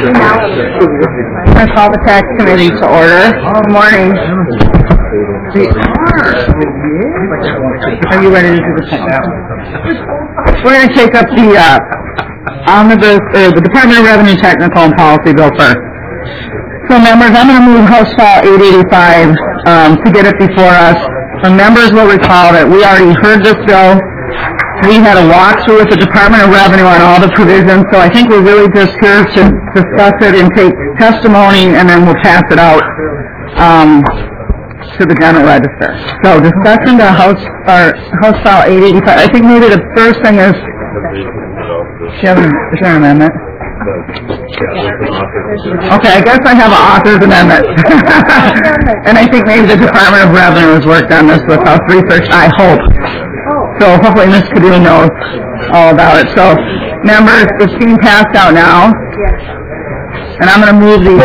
I call the tax committee to order. Good morning. Are you ready to do the thing? We're going to take up the omnibus, the Department of Revenue Technical and Policy Bill first. So members, I'm going to move House File 885 to get it before us. The members will recall that we already heard this bill. We had a walkthrough with the Department of Revenue on all the provisions, so I think we're really just here to discuss it and take testimony, and then we'll pass it out to the general register. So discussion to House File 885. I think maybe the first thing is, is there an amendment? Okay, I guess I have an author's amendment. And I think maybe the Department of Revenue has worked on this with House research, I hope. So hopefully Ms. Kaduna knows all about it. So members, it's being passed out now. And I'm going to move the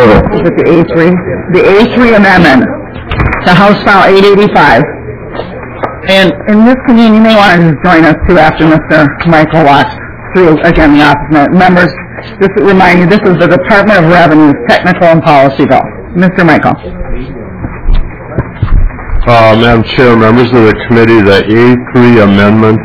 A3 amendment to House File 885. And Ms. Kaduna, you may want to just join us too after Mr. Michael walks through again the office. Members, just to remind you, this is the Department of Revenue Technical and Policy Bill. Mr. Michael. Madam Chair, members of the committee, the A3 amendment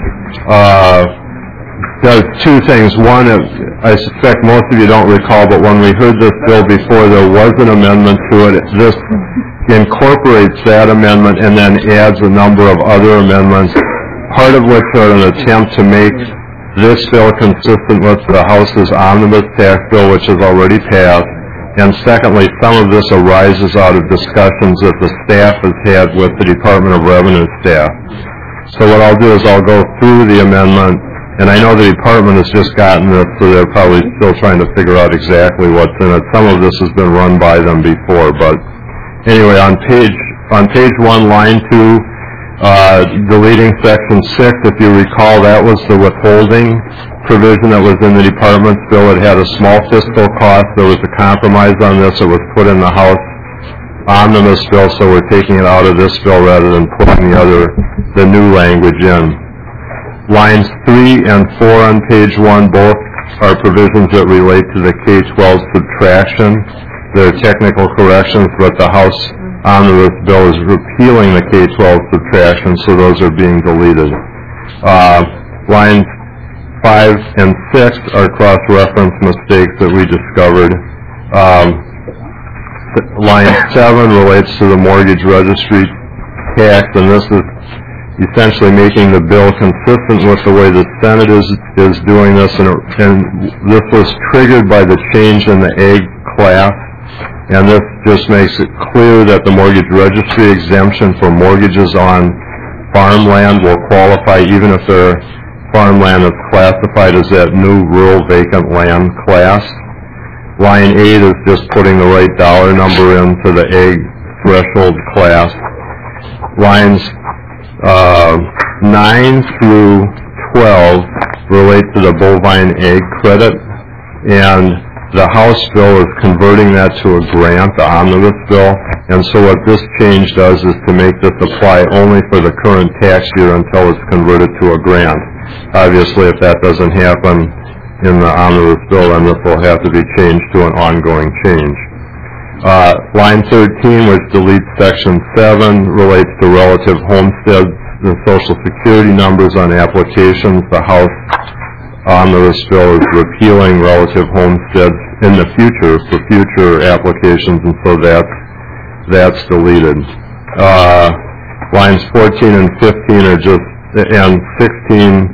does two things. One, I suspect most of you don't recall, but when we heard this bill before, there was an amendment to it. This incorporates that amendment and then adds a number of other amendments, part of which are an attempt to make this bill consistent with the House's omnibus tax bill, which is already passed. And secondly, some of this arises out of discussions that the staff has had with the Department of Revenue staff. So what I'll do is I'll go through the amendment, and I know the department has just gotten this, so they're probably still trying to figure out exactly what's in it. Some of this has been run by them before, but anyway, on page 1, line 2, deleting section 6, if you recall, that was the withholding provision that was in the department's bill. It had a small fiscal cost. There was a compromise on this. It was put in the House omnibus bill, so we're taking it out of this bill rather than putting the new language in. Lines 3 and 4 on page 1 both are provisions that relate to the K-12 subtraction. They're technical corrections, but the House omnibus bill is repealing the K-12 subtraction, so those are being deleted. Lines 5 and 6 are cross-reference mistakes that we discovered. Line 7 relates to the mortgage registry tax, and this is essentially making the bill consistent with the way the Senate is doing this, and this was triggered by the change in the ag class, and this just makes it clear that the mortgage registry exemption for mortgages on farmland will qualify even if their farmland is classified as that new rural vacant land class. Line 8 is just putting the right dollar number into the ag threshold class. Lines 9 through 12 relate to the bovine ag credit, and the House bill is converting that to a grant, the omnibus bill, and so what this change does is to make this apply only for the current tax year until it's converted to a grant. Obviously, if that doesn't happen in the omnibus bill, then this will have to be changed to an ongoing change. Line 13, which deletes section 7, relates to relative homesteads and Social Security numbers on applications. The House omnibus bill is repealing relative homesteads in the future for future applications, and so that's deleted. Lines 14 and 15 are just, and 16,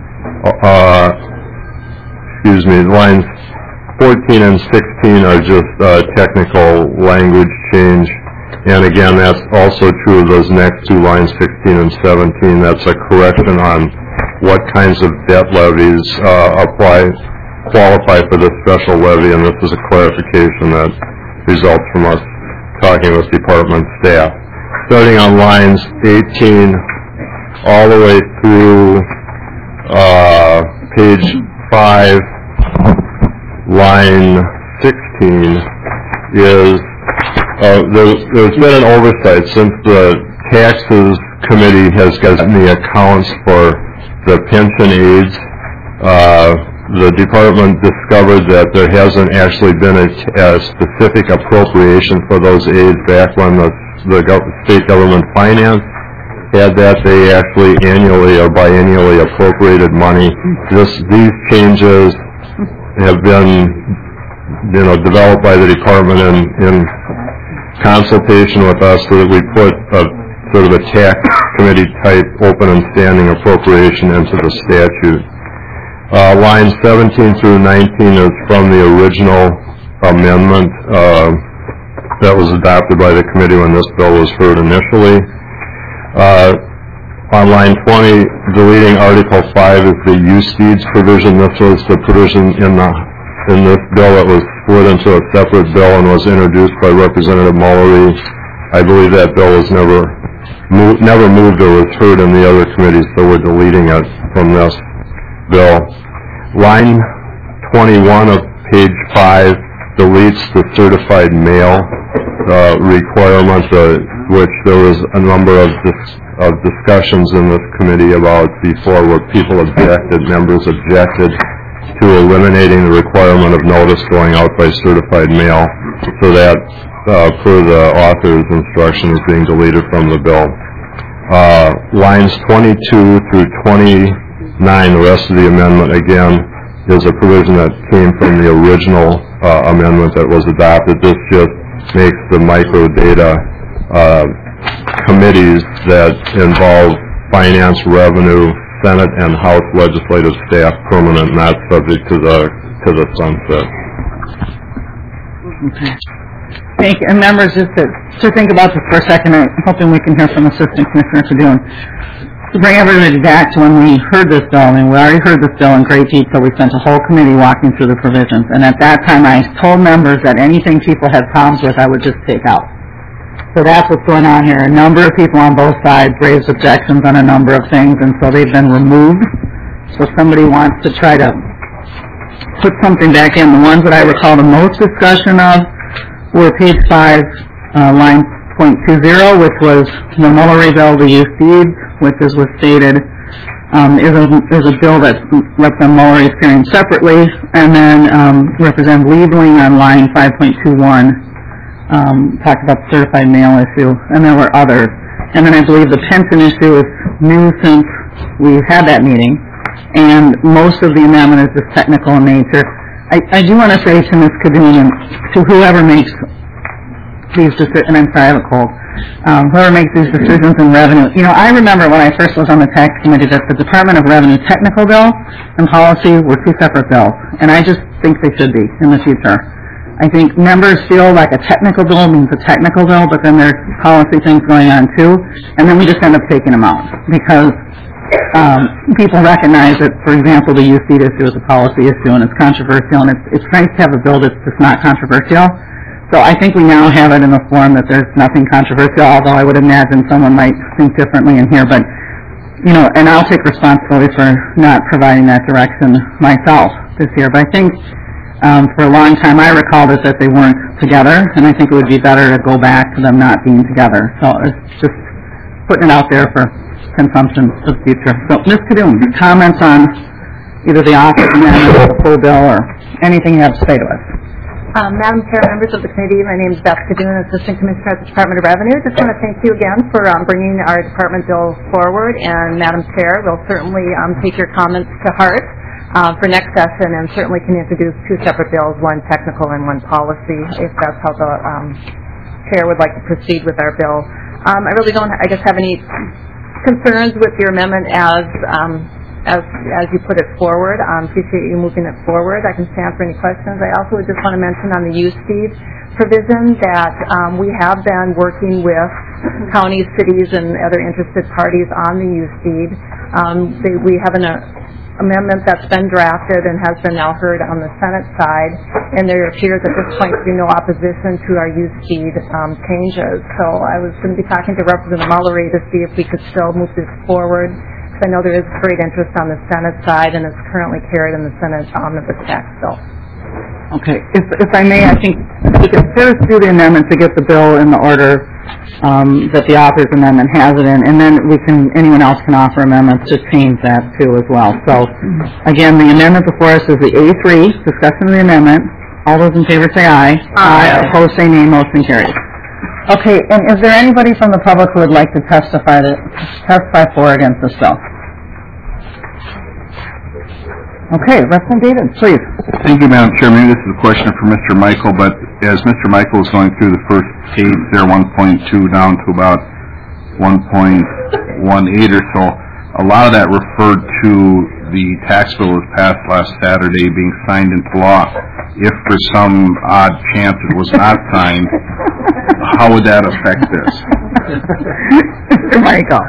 lines 14 and 16 are just technical language change, and again, that's also true of those next two lines, 16 and 17. That's a correction on what kinds of debt levies qualify for this special levy, and this is a clarification that results from us talking with department staff. Starting on lines 18 all the way through page 5, line 16 is, there's been an oversight since the taxes committee has gotten the accounts for the pension aids the department discovered that there hasn't actually been a specific appropriation for those aids back when the state government finance had that. They actually annually or biennially appropriated money. These changes have been, developed by the department in consultation with us, so that we put a sort of a tax committee type open and standing appropriation into the statute. Lines 17 through 19 is from the original amendment that was adopted by the committee when this bill was heard initially. On line 20, deleting Article 5 is the use deeds provision. This was the provision in this bill that was split into a separate bill and was introduced by Representative Mullery. I believe that bill was never moved or was heard in the other committees, so we're deleting it from this bill. Line 21 of page 5 deletes the certified mail requirement, which there was a number of discussions in this committee about before, where members objected to eliminating the requirement of notice going out by certified mail. So that, per the author's instruction, is being deleted from the bill. Lines 22 through 29, the rest of the amendment, again, is a provision that came from the original amendment that was adopted. This just makes the microdata committees that involve finance, revenue, Senate, and House legislative staff permanent, not subject to the sunset. Okay. Thank you. And members, just to think about this for a second, I'm hoping we can hear from Assistant Commissioner Kadoun. To bring everybody back to when we heard this bill, we already heard this bill in great detail. We spent a whole committee walking through the provisions. And at that time, I told members that anything people had problems with, I would just take out. So that's what's going on here. A number of people on both sides raised objections on a number of things, and so they've been removed. So if somebody wants to try to put something back in, the ones that I recall the most discussion of were page 5, line .20, which was the Mullery bill, the use deeds, which, as was stated, is a bill that Representative Mullery is carrying separately, and then Representative Liebling on line 5.21 talked about the certified mail issue, and there were others. And then I believe the pension issue is new since we had that meeting, and most of the amendment is just technical in nature. I do want to say to Ms. Kadoun and to whoever makes these decisions, and I'm sorry, I have a cold, whoever makes these decisions in revenue, I remember when I first was on the tax committee that the Department of Revenue technical bill and policy were two separate bills, and I just think they should be in the future. I think members feel like a technical bill means a technical bill, but then there's policy things going on too, and then we just end up taking them out because people recognize that, for example, the use deed issue is a policy issue and it's controversial, and it's nice to have a bill that's just not controversial. So I think we now have it in the form that there's nothing controversial, although I would imagine someone might think differently in here. But, and I'll take responsibility for not providing that direction myself this year. But I think for a long time I recalled it that they weren't together, and I think it would be better to go back to them not being together. So it's just putting it out there for consumption for the future. So, Ms. Kadoun, comments on either the office amendment or the full bill or anything you have to say to us? Madam Chair, members of the committee, my name is Beth Kadoun, Assistant Commissioner at the Department of Revenue. Just want to thank you again for bringing our department bill forward. And Madam Chair, we'll certainly take your comments to heart for next session, and certainly can introduce two separate bills, one technical and one policy, if that's how the Chair would like to proceed with our bill. I really don't, have any concerns with your amendment as you put it forward. Appreciate you moving it forward. I can stand for any questions. I also just want to mention on the use deed provision that we have been working with counties, cities, and other interested parties on the use deed. We have an amendment that's been drafted and has been now heard on the Senate side, and there appears at this point to be no opposition to our use deed changes. So I was going to be talking to Representative Mullery to see if we could still move this forward. I know there is great interest on the Senate side, and it's currently carried in the Senate omnibus tax bill. Okay. If I may, I think we can first do the amendment to get the bill in the order that the author's amendment has it in, and then anyone else can offer amendments to change that too as well. So, again, the amendment before us is the A3, discussion of the amendment. All those in favor say aye. Aye. Opposed say nay. Motion carries. Okay, and is there anybody from the public who would like to testify for or against this bill? Okay, Representative David, please. Thank you, Madam Chairman. This is a question for Mr. Michael, but as Mr. Michael was going through the first page there, 1.2 down to about 1.18 or so, a lot of that referred to the tax bill that was passed last Saturday being signed into law. If for some odd chance it was not signed, how would that affect this? Mr. Michael.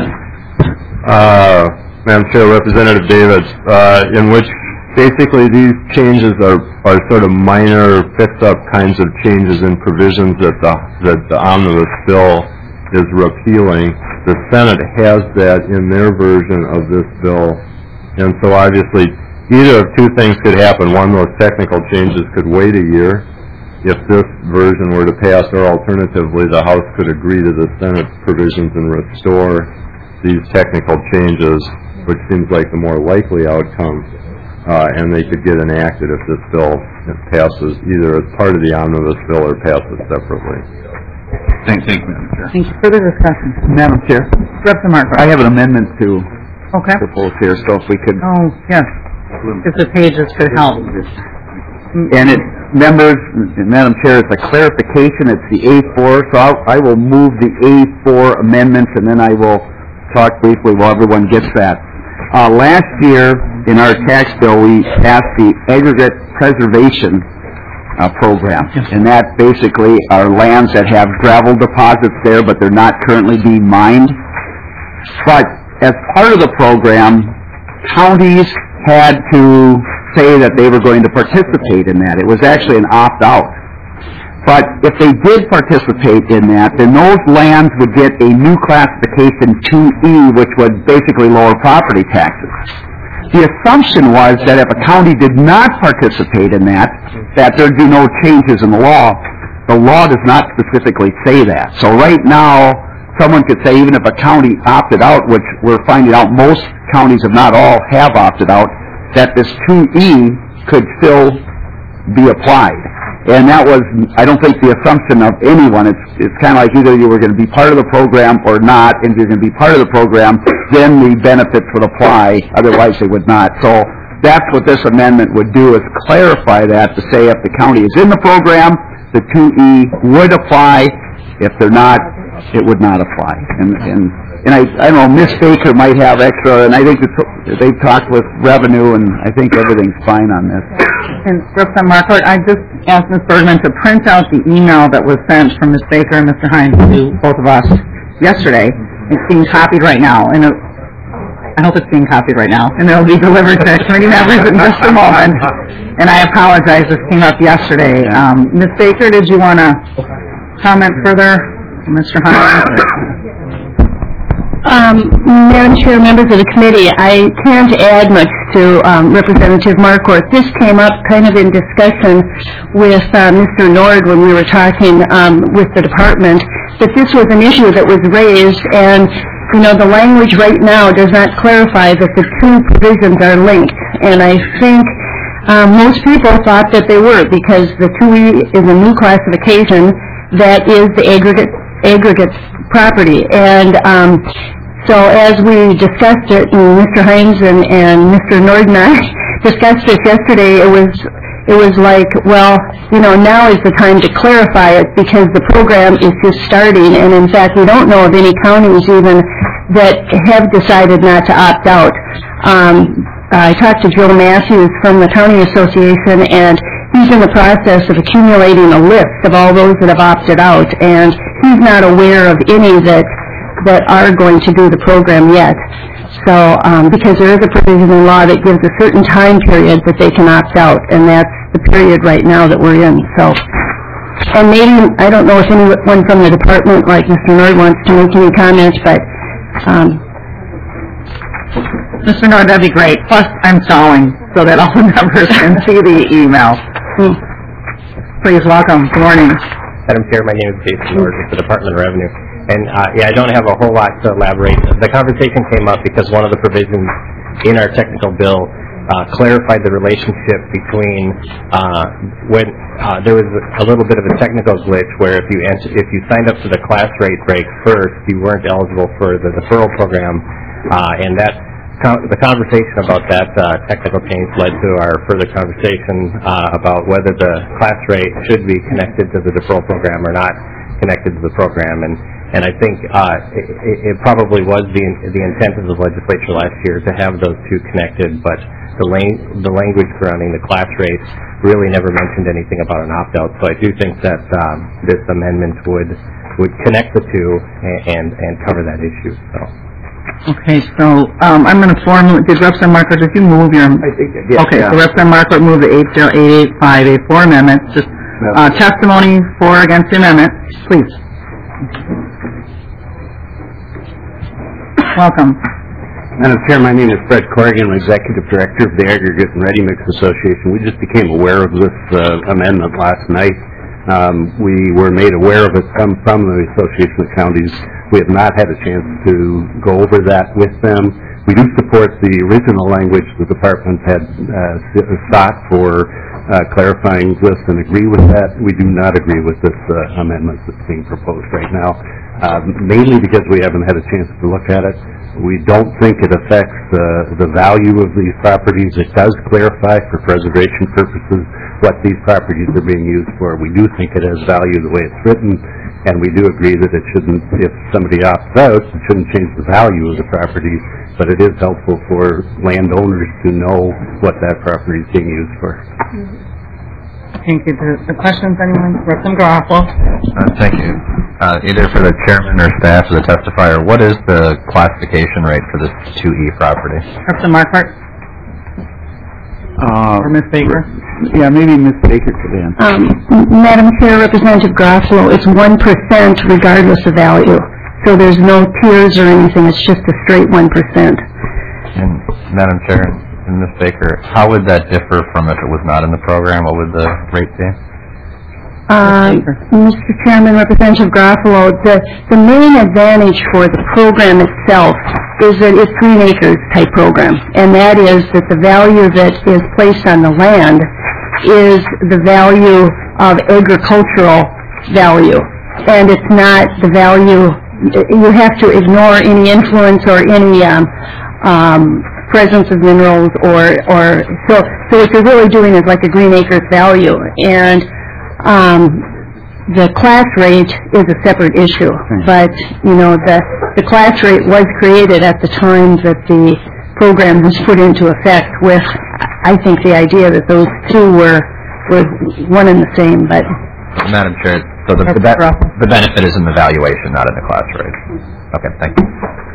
Madam Chair, Representative David, in which basically these changes are sort of minor, fix-up kinds of changes in provisions that the omnibus bill is repealing. The Senate has that in their version of this bill, and so obviously either of two things could happen. One, those technical changes could wait a year if this version were to pass, or alternatively the House could agree to the Senate provisions and restore these technical changes, which seems like the more likely outcome, and they could get enacted if this bill passes either as part of the omnibus bill or passes separately. Thank you, Madam Chair. Thank you. Further discussion? Madam Chair, Representative Marquardt. I have an amendment to Okay. propose here, so if we could... Oh, yes. If the pages could help. And it, members, Madam Chair, it's a clarification. It's the A4, so I will move the A4 amendments, and then I will talk briefly while everyone gets that. Last year, in our tax bill, we passed the aggregate preservation program, and that basically are lands that have gravel deposits there, but they're not currently being mined. But as part of the program, counties had to say that they were going to participate in that. It was actually an opt-out. But if they did participate in that, then those lands would get a new classification 2E, which would basically lower property taxes. The assumption was that if a county did not participate in that there'd be no changes in the law. The law does not specifically say that. So right now, someone could say even if a county opted out, which we're finding out most counties, if not all, have opted out, that this 2E could still be applied. And that was, I don't think, the assumption of anyone. It's kind of like either you were going to be part of the program or not, and if you're going to be part of the program, then the benefits would apply, otherwise they would not. So that's what this amendment would do, is clarify that to say if the county is in the program, the 2E would apply. If they're not, it would not apply. And I don't know, Ms. Baker might have extra, and I think they've talked with Revenue, and I think everything's fine on this. And Representative Marquardt, I just asked Ms. Bergman to print out the email that was sent from Ms. Baker and Mr. Hines to both of us yesterday. It's being copied right now, and I hope it's being copied right now, and it'll be delivered to committee members in just a moment. And I apologize, this came up yesterday. Ms. Baker, did you want to comment further? Mr. Hines? Madam Chair, members of the committee, I can't add much to Representative Marquardt. This came up kind of in discussion with Mr. Nord when we were talking with the department, that this was an issue that was raised, and you know, the language right now does not clarify that the two provisions are linked, and I think most people thought that they were, because the 2E is a new classification that is the aggregate property, and so as we discussed it, and Mr. Hines and Mr. Nord and I discussed it yesterday, it was like, well, you know, now is the time to clarify it, because the program is just starting, and in fact we don't know of any counties even that have decided not to opt out. I talked to Joe Matthews from the County Association, and he's in the process of accumulating a list of all those that have opted out, and he's not aware of any that are going to do the program yet. So, because there is a provision in law that gives a certain time period that they can opt out, and that's the period right now that we're in. So, and maybe, I don't know if anyone from the department, like Mr. Nord, wants to make any comments, but Mr. Nord, that'd be great. Plus, I'm stalling so that all the members can see the email. Please welcome. Good morning. Madam Chair, my name is Jason Nord with the Department of Revenue. And I don't have a whole lot to elaborate. The conversation came up because one of the provisions in our technical bill clarified the relationship between when there was a little bit of a technical glitch where if you signed up for the class rate break first, you weren't eligible for the deferral program, and the conversation about that technical change led to our further conversation about whether the class rate should be connected to the deferral program or not connected to the program. And I think it probably was the intent of the legislature last year to have those two connected, but the language surrounding the class rates really never mentioned anything about an opt-out. So I do think that this amendment would connect the two and cover that issue. So. Okay, so I'm going to did Representative Marquardt, did you move your... I think I did. Okay, yeah. so Representative Marquardt moved the 80885A4 amendment. Just testimony for or against the amendment, please. Welcome. Madam Chair, my name is Fred Corrigan. I'm Executive Director of the Aggregate and Ready Mix Association. We just became aware of this amendment last night. We were made aware of it from the Association of Counties. We have not had a chance to go over that with them. We do support the original language the department had sought for clarifying this and agree with that. We do not agree with this amendment that's being proposed right now, mainly because we haven't had a chance to look at it. We don't think it affects the value of these properties. It does clarify for preservation purposes what these properties are being used for. We do think it has value the way it's written, and we do agree that it shouldn't, if somebody opts out, it shouldn't change the value of the property, but it is helpful for landowners to know what that property is being used for. Thank you. The questions, anyone? Representative Garofalo. Thank you. Either for the chairman or staff or the testifier, what is the classification rate for this 2E property? Representative Marquardt? Or Ms. Baker? Yeah, maybe Ms. Baker could answer. Madam Chair, Representative Garofalo, it's 1% regardless of value. So there's no tiers or anything. It's just a straight 1%. And Madam Chair and Ms. Baker, how would that differ from if it was not in the program? What would the rate be? Mr. Chairman, Representative Garofalo, the main advantage for the program itself is that it's Green Acres type program, and that is that the value that is placed on the land is the value of agricultural value, and it's not the value. You have to ignore any influence or any presence of minerals, or so what you're really doing is like a Green Acres value, and the class rate is a separate issue, but the class rate was created at the time that the program was put into effect with, I think, the idea that those two were one and the same. But Madam Chair, so the benefit is in the valuation, not in the class rate. Okay, thank you.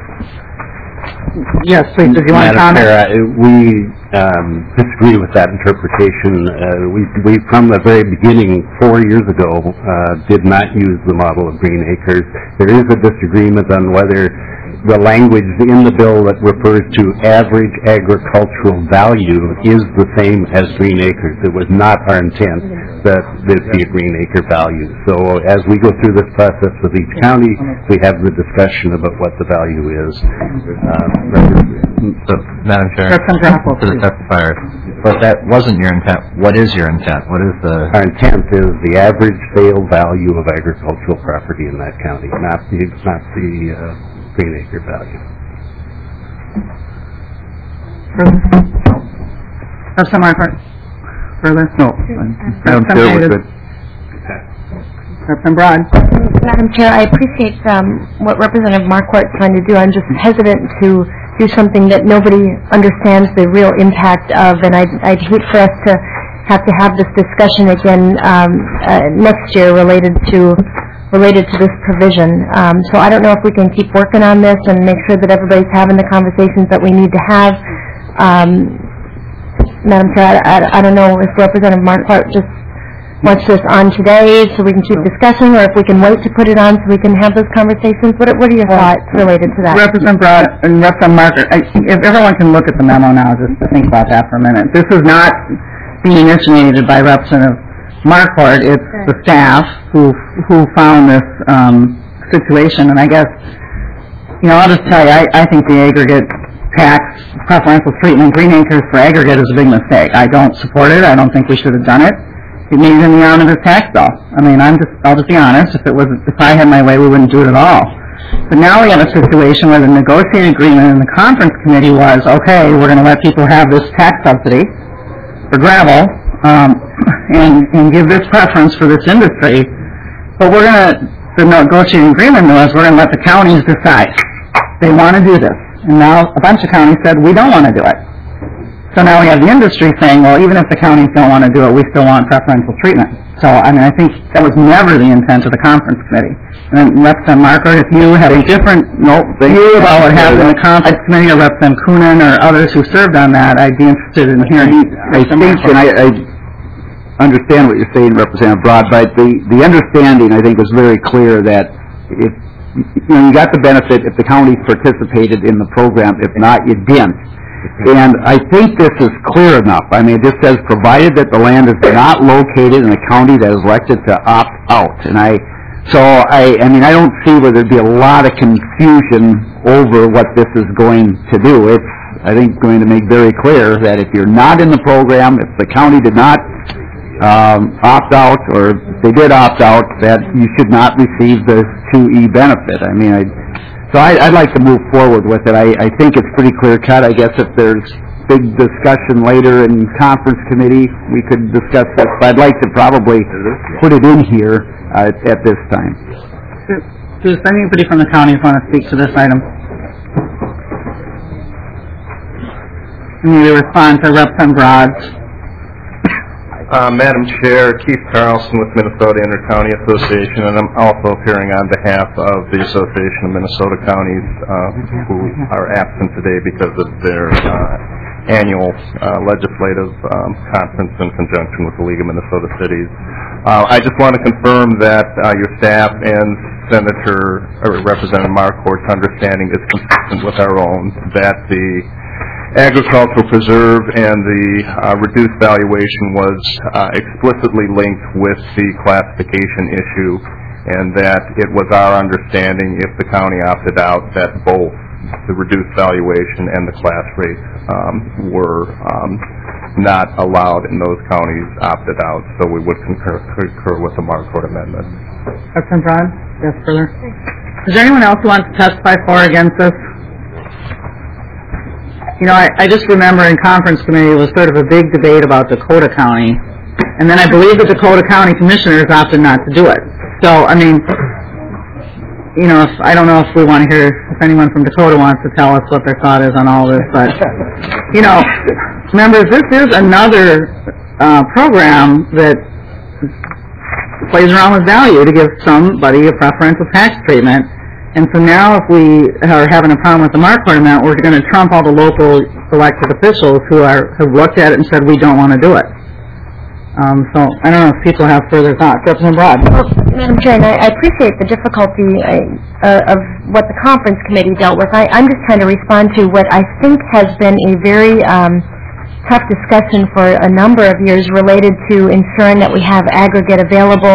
Yes, please. Did you want to comment? Madam Chair, we disagree with that interpretation. We, from the very beginning, 4 years ago, did not use the model of Green Acres. There is a disagreement on whether the language in the bill that refers to average agricultural value is the same as Green Acres. It was not our intent that this be a Green Acre value. So as we go through this process with each county, we have the discussion about what the value is. So, Madam Chair, to the testifier, but that wasn't your intent. What is your intent? What is the... Our intent is the average sale value of agricultural property in that county, not the Green Acre value. Representative Marquardt? Further? No. Madam Chair, we're good. Representative Broad? Madam Chair, I appreciate what Representative Marquardt's trying to do. I'm just hesitant to do something that nobody understands the real impact of, and I'd hate for us to have this discussion again next year related to this provision. So I don't know if we can keep working on this and make sure that everybody's having the conversations that we need to have. Madam Chair, I don't know if Representative Marquardt just wants this on today so we can keep discussing, or if we can wait to put it on so we can have those conversations. What are your thoughts related to that? Representative Broad and Representative Marquardt, if everyone can look at the memo now, just to think about that for a minute. This is not being initiated by Representative Marquardt, it's the staff who found this situation, and I guess, I'll just tell you, I think the aggregate tax preferential treatment, Green Acres for aggregate, is a big mistake. I don't support it. I don't think we should have done it. It made it in the omnibus tax bill. I'll just be honest. If I had my way, we wouldn't do it at all. But now we have a situation where the negotiated agreement in the conference committee was, okay, we're going to let people have this tax subsidy for gravel, and give this preference for this industry, but the negotiating agreement was we're going to let the counties decide. They want to do this. And now a bunch of counties said, we don't want to do it. So now we have the industry saying, well, even if the counties don't want to do it, we still want preferential treatment. So, I think that was never the intent of the conference committee. And then Representative Marquardt, if you had a different view about what happened in the conference committee, or Representative Coonan or others who served on that, I'd be interested in hearing. I think, and I understand what you're saying, Representative Broad, but the understanding, I think, was very clear that if you got the benefit if the counties participated in the program. If not, you didn't. And I think this is clear enough. It just says, provided that the land is not located in a county that is elected to opt out. And I don't see where there'd be a lot of confusion over what this is going to do. It's, I think, going to make very clear that if you're not in the program, if the county did not opt out, or if they did opt out, that you should not receive the 2E benefit. So I'd like to move forward with it. I think it's pretty clear cut. I guess if there's big discussion later in conference committee, we could discuss this. But I'd like to probably put it in here at this time. Does anybody from the counties want to speak to this item? Maybe respond to Representative Broad. Madam Chair, Keith Carlson with Minnesota Intercounty Association, and I'm also appearing on behalf of the Association of Minnesota Counties who are absent today because of their annual legislative conference in conjunction with the League of Minnesota Cities. I just want to confirm that your staff and Representative Marquardt's understanding is consistent with our own, that the agricultural preserve and the reduced valuation was explicitly linked with the classification issue, and that it was our understanding, if the county opted out, that both the reduced valuation and the class rates were not allowed in those counties opted out. So we would concur with the Marquardt amendment. Representative Brown? Yes, further. Is there anyone else who wants to testify for or against this? I just remember in conference committee it was sort of a big debate about Dakota County, and then I believe the Dakota County commissioners opted not to do it. So, I don't know if we want to hear, if anyone from Dakota wants to tell us what their thought is on all this, but, members, this is another program that plays around with value to give somebody a preferential tax treatment. And so now if we are having a problem with the Marquardt amendment, we're going to trump all the local elected officials who have looked at it and said we don't want to do it. So I don't know if people have further thoughts. Representative Broad. Well, Madam Chair, and I appreciate the difficulty of what the conference committee dealt with. I'm just trying to respond to what I think has been a very tough discussion for a number of years related to ensuring that we have aggregate available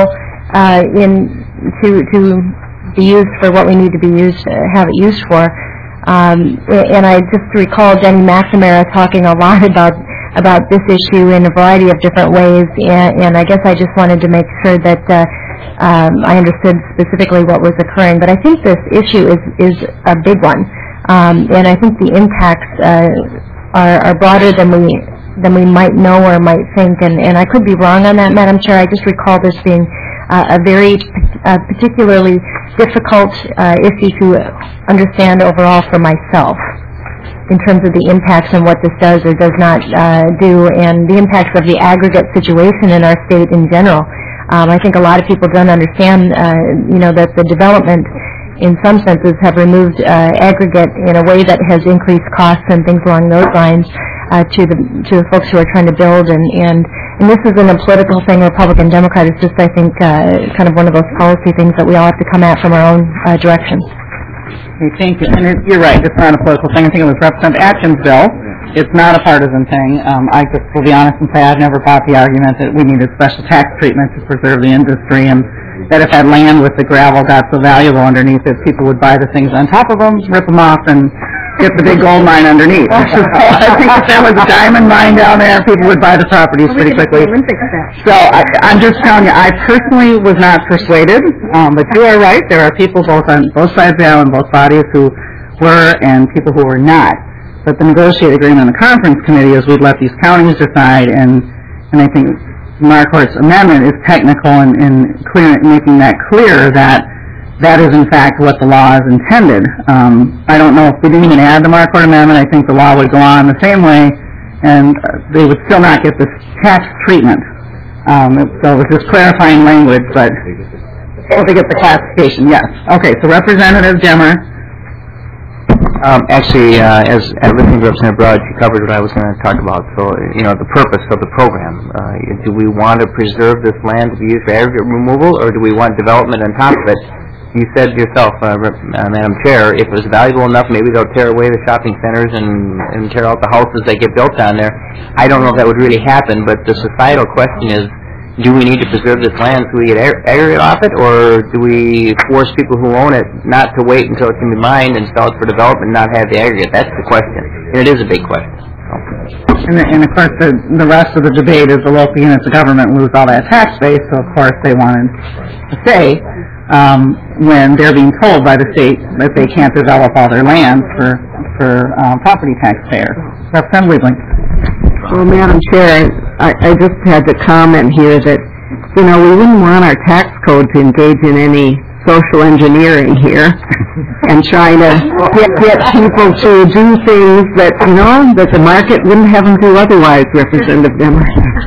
to be used for what we need to have it used for. And I just recall Jenny McNamara talking a lot about this issue in a variety of different ways, and I guess I just wanted to make sure that I understood specifically what was occurring. But I think this issue is a big one, and I think the impacts are broader than we might know or might think, and I could be wrong on that, Madam Chair. I just recall this being a very particularly difficult issue to understand overall for myself in terms of the impacts and what this does or does not do, and the impacts of the aggregate situation in our state in general. I think a lot of people don't understand, that the development in some senses have removed aggregate in a way that has increased costs and things along those lines to the folks who are trying to build, and this isn't a political thing, Republican, Democrat. It's just, I think, kind of one of those policy things that we all have to come at from our own direction. Okay, thank you. And you're right, it's not a political thing. I think it was Representative Atkins' bill. It's not a partisan thing. I just will be honest and say I've never bought the argument that we needed special tax treatment to preserve the industry, and that if that land with the gravel got so valuable underneath it, people would buy the things on top of them, rip them off, and get the big gold mine underneath. So I think if there was a diamond mine down there, people would buy the properties pretty quickly. So I'm just telling you, I personally was not persuaded, but you are right. There are people both on both sides of the aisle and both bodies who were and people who were not. But the negotiated agreement in the conference committee is we'd let these counties decide, and I think Marquardt's amendment is technical in making that clear that that is in fact what the law is intended. I don't know if we didn't even add the Marquardt amendment. I think the law would go on the same way, and they would still not get this tax treatment. So it was just clarifying language, but they get the classification, yes. Okay, so Representative Demmer. Actually, as listening to Representative Broad, she covered what I was going to talk about. So, the purpose of the program. Do we want to preserve this land to be used for aggregate removal, or do we want development on top of it? You said yourself, Madam Chair, if it was valuable enough, maybe they'll tear away the shopping centers and tear out the houses that get built on there. I don't know if that would really happen, but the societal question is, do we need to preserve this land so we get aggregate off it, or do we force people who own it not to wait until it can be mined and sell it for development and not have the aggregate? That's the question. And it is a big question. And of course, the rest of the debate is the local units of government lose all that tax base, so of course they wanted to say when they're being told by the state that they can't develop all their land for property taxpayers. Representative Liebling. Well, Madam Chair, I just had to comment here that, we wouldn't want our tax code to engage in any social engineering here and trying to get people to do things that, that the market wouldn't have them do otherwise, Representative Demmer.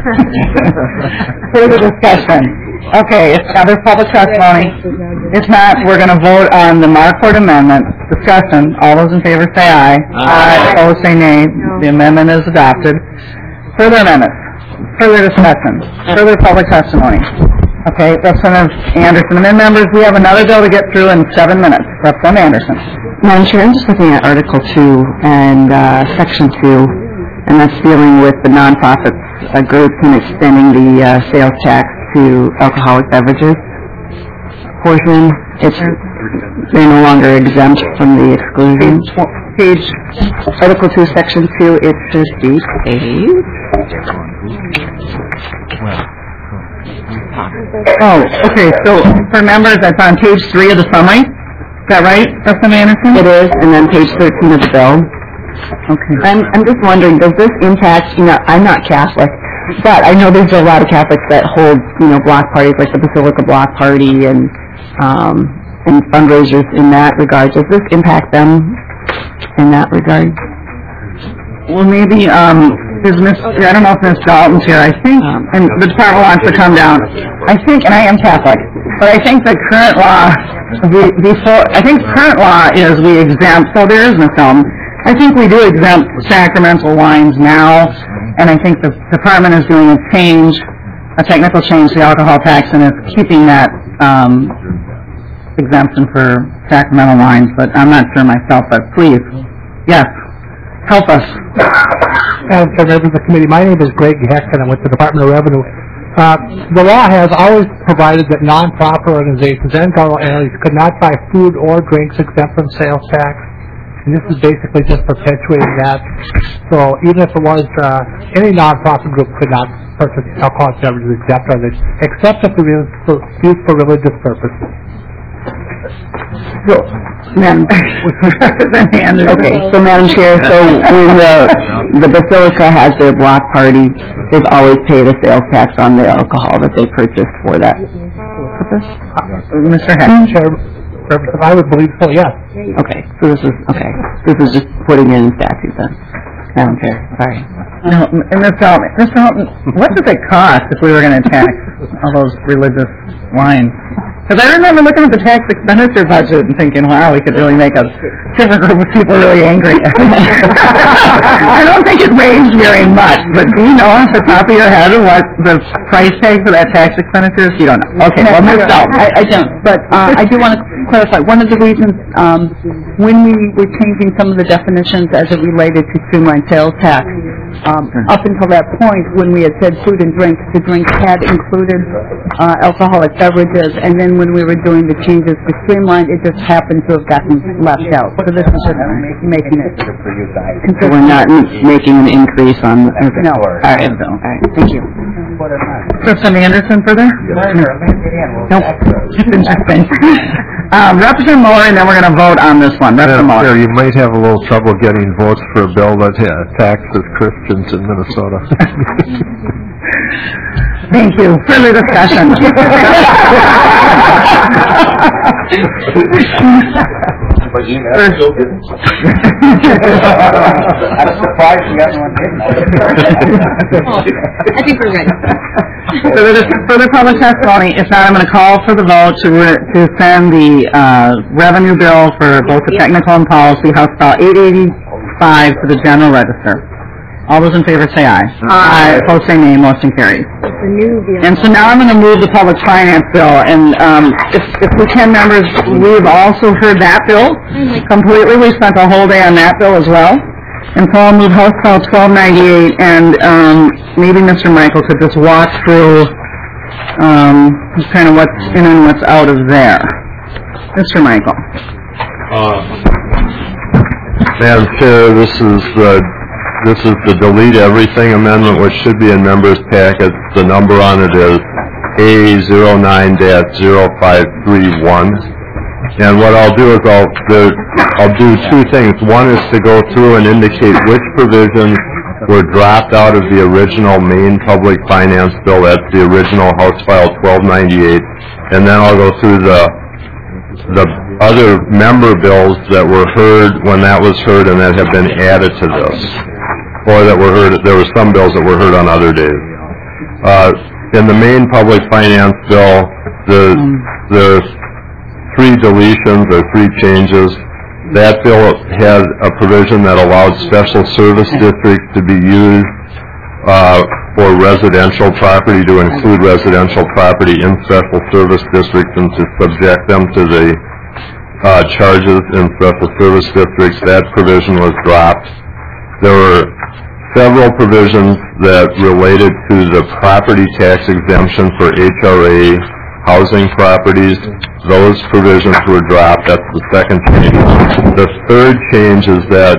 Further discussion. Okay, there's public testimony. If not, we're going to vote on the Marquardt amendment. Discussion. All those in favor say aye. Aye. Opposed say nay. The amendment is adopted. Further amendments. Further discussion. Further public testimony. Okay, Representative Anderson. And then members, we have another bill to get through in 7 minutes. Representative Anderson. Madam Chair, I'm just looking at Article 2 and Section 2, and that's dealing with the nonprofits groups and extending the sales tax to alcoholic beverages portion. They're no longer exempt from the exclusion. Article 2, Section 2, it should be page. Oh, okay, so for members, that's on page 3 of the summary. Is that right, Representative Anderson? It is, and then page 13 of the bill. Okay. I'm just wondering, does this impact, I'm not Catholic, but I know there's a lot of Catholics that hold, block parties like the Basilica Block Party and fundraisers in that regard. Does this impact them in that regard? Well, maybe, I don't know if Ms. Dalton's here, I think, and the department wants to come down. I think, and I am Catholic, but I think the current law, current law is we exempt, so there is Ms. Dalton. I think we do exempt sacramental wines now, and I think the department is doing a technical change to the alcohol tax, and is keeping that exemption for sacramental wines, but I'm not sure myself, but please, yes, help us. Madam Chair, members of the committee, my name is Greg Heck, and I'm with the Department of Revenue. The law has always provided that non-profit organizations and governmental entities could not buy food or drinks exempt from sales tax. And this is basically just perpetuating that. So even if it was any nonprofit group could not purchase alcoholic beverages except if it was used for religious purposes. So, Madam Chair, so when the Basilica has their block party, they've always paid a sales tax on the alcohol that they purchased for that purpose? Mr. Heck. I would believe so, yes. Okay, so this is just putting in statute then. Madam Chair, sorry. No, and Ms. Dalton, what does it cost if we were going to tax all those religious wines? Because I remember looking at the tax expenditure budget and thinking, wow, we could really make a different group of people really angry. I don't think it raised very much, but do you know off the top of your head what the price tag for that tax expenditure is? You don't know. Okay, well, Ms. Bell. I don't, but I do want to clarify. One of the reasons when we were changing some of the definitions as it related to streamlined sales tax, up until that point when we had said food and drinks, the drinks had included alcoholic beverages, and then when we were doing the changes to streamlined, it just happened to have gotten left out. So this is just making it consistent. So we're not making an increase on... No. All right, thank you. Representative Anderson further? Nope. It's interesting. Representative Muller, and then we're going to vote on this one. Representative Muller. You might have a little trouble getting votes for a bill that taxes Christians in Minnesota. Thank you. Further discussion. But you still didn't. I'm surprised the other one didn't. I think we're ready. So there's further public testimony. If not, I'm going to call for the vote to send the revenue bill for both the technical and policy, House Bill 885, to the general register. All those in favor say aye. Aye. Opposed say nay. Motion carries. And so now I'm going to move the public finance bill. And if we can, members, we've also heard that bill completely. We spent a whole day on that bill as well. And so I'll move House Bill 1298, and maybe Mr. Michael could just walk through kind of what's in and what's out of there. Mr. Michael. Madam Chair, this is the delete everything amendment, which should be in members' packets. The number on it is A09-0531. And what I'll do is I'll do two things. One is to go through and indicate which provisions were dropped out of the original main public finance bill. That's the original House File 1298. And then I'll go through the other member bills that were heard when that was heard and that have been added to this. Or that were heard, there were some bills that were heard on other days. In the main public finance bill, the three deletions or three changes. That bill had a provision that allowed special service districts to be used for residential property, to include residential property in special service districts and to subject them to the charges in special service districts. That provision was dropped. There were several provisions that related to the property tax exemption for HRA housing properties. Those provisions were dropped. That's the second change. The third change is that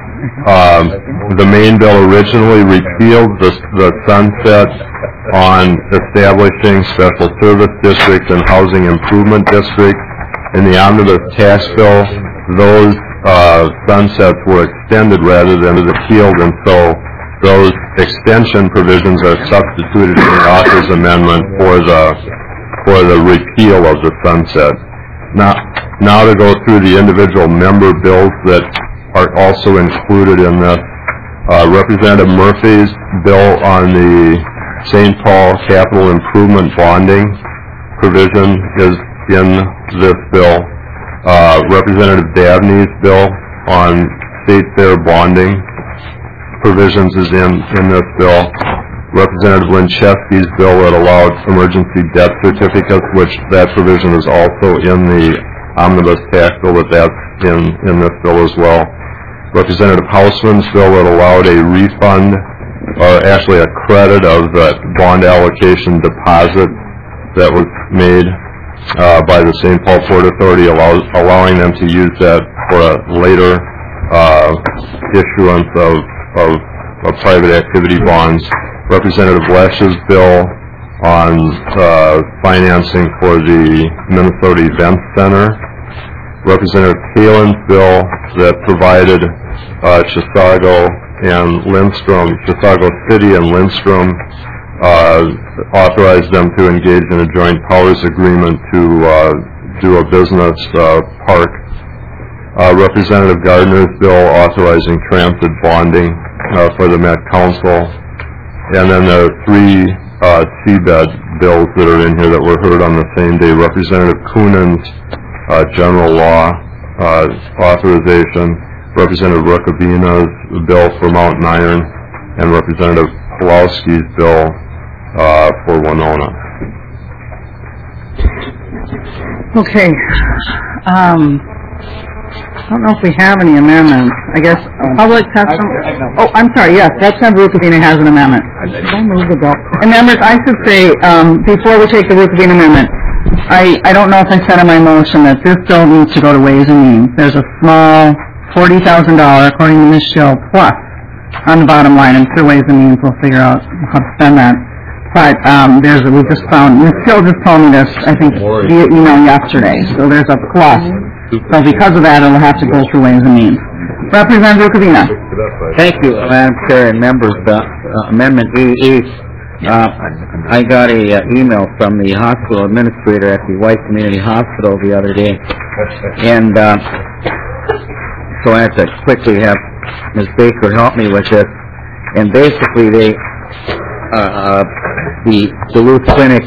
the main bill originally repealed the sunset on establishing special service districts and housing improvement districts. In the omnibus tax bill, those sunsets were extended rather than repealed, and so those extension provisions are substituted in the author's amendment for the repeal of the sunset. Now to go through the individual member bills that are also included in this. Representative Murphy's bill on the St. Paul capital improvement bonding provision is in this bill. Representative Dabney's bill on state fair bonding provisions is in this bill. Representative Winchesky's bill that allowed emergency debt certificates, which that provision is also in the omnibus tax bill, but that's in this bill as well. Representative Hausman's bill that allowed a refund, or actually a credit of the bond allocation deposit that was made by the St. Paul Port Authority, allowing them to use that for a later issuance of private activity bonds. Representative Lesch's bill on financing for the Minnesota Event Center. Representative Kalin's bill that provided Chisago City and Lindstrom, authorized them to engage in a joint powers agreement to do a business park. Representative Gardner's bill authorizing transit bonding for the Met Council. And then the three seabed bills that are in here that were heard on the same day. Representative Coonan's general law authorization, Representative Rukavina's bill for Mountain Iron, and Representative Pulowski's bill for Winona. Okay. I don't know if we have any amendments. I guess public testimony. Oh, I'm sorry. Yes, Representative Rukavina has an amendment. Don't move the bill. And members, I should say before we take the Rukavina amendment, I don't know if I said in my motion that this bill needs to go to Ways and Means. There's a small $40,000, according to Ms. Schill, plus on the bottom line, and through Ways and Means we'll figure out how to spend that. But we just found, Ms. Schill just told me this, I think, via email yesterday. So there's a plus. So because of that, it'll have to go through Ways and Means. Representative Rukavina. Thank you, Madam Chair and members. Amendment AA. I got a email from the hospital administrator at the White Community Hospital the other day, and so I have to quickly have Ms. Baker help me with this. And basically, the Duluth Clinic,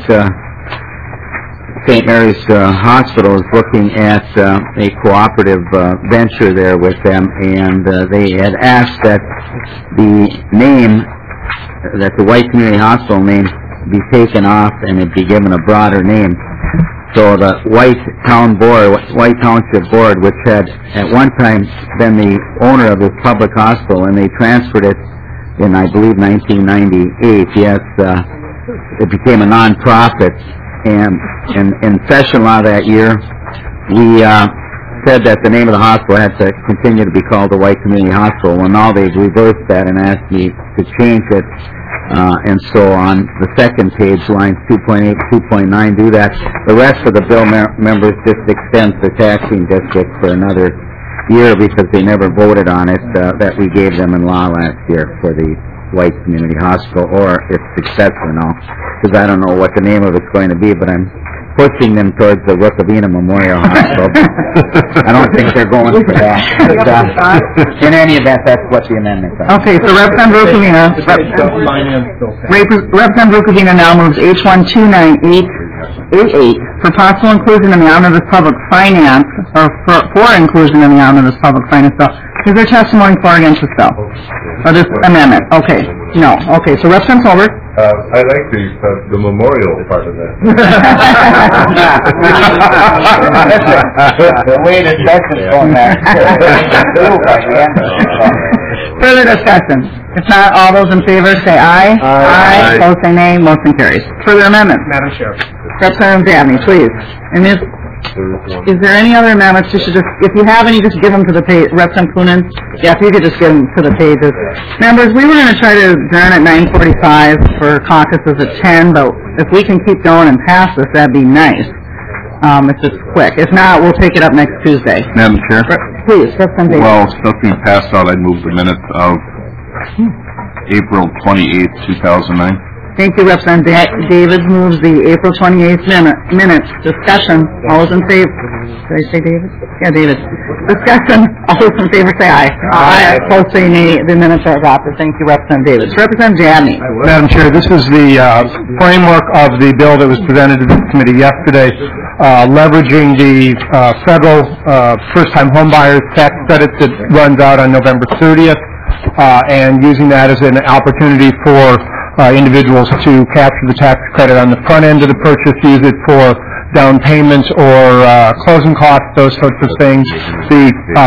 St. Mary's Hospital is looking at a cooperative venture there with them, and they had asked that the name, that the White Community Hospital name be taken off and it be given a broader name. So the White Township Board, which had at one time been the owner of this public hospital, and they transferred it in, I believe, 1998. Yes, it became a non-profit. And in session law that year, we said that the name of the hospital had to continue to be called the White Community Hospital. Well, now they've reversed that and asked me to change it. And so on the second page, lines 2.8, 2.9, do that. The rest of the bill members just extends the taxing district for another year because they never voted on it that we gave them in law last year for the White Community Hospital, or its successor now, because I don't know what the name of it's going to be, but I'm pushing them towards the Rukavina Memorial Hospital. I don't think they're going for that. But, in any event, that's what the amendment is. Okay, so Representative Rukavina now moves H1 29888 for possible inclusion in the omnibus public finance, or for inclusion in the omnibus public finance bill. Is there testimony for or against this bill? Or this amendment? Okay. No. Okay, so Representative Colbert. I like the memorial part of that. The way the discussion's going back. Further discussion? If not, all those in favor say aye. Aye. Opposed say nay. Motion carries. Further amendments? Madam Chair. Representative Dabney, please. And is there any other amendments? You should just, if you have any, just give them to the page. Representative Coonan? Yeah, if you could just give them to the pages. Members, we were going to try to adjourn at 9:45 for caucuses at 10, but if we can keep going and pass this, that'd be nice. If it's quick. If not, we'll take it up next Tuesday. Madam Chair? Please, Representative Davis. Well, stuff being passed out, I'd move the minutes of April 28th, 2009. Thank you, Representative David moves the April 28th minutes. Discussion. All those in favor? Did I say David? Yeah, David. Discussion. All those in favor say aye. Aye. Opposed say nay. The minutes are adopted. Thank you, Representative Davis. Representative Dabney. Madam Chair, this is the framework of the bill that was presented to this committee yesterday, leveraging the federal first-time homebuyers tax credit that runs out on November 30th, and using that as an opportunity for individuals to capture the tax credit on the front end of the purchase, use it for down payments or closing costs, those sorts of things. The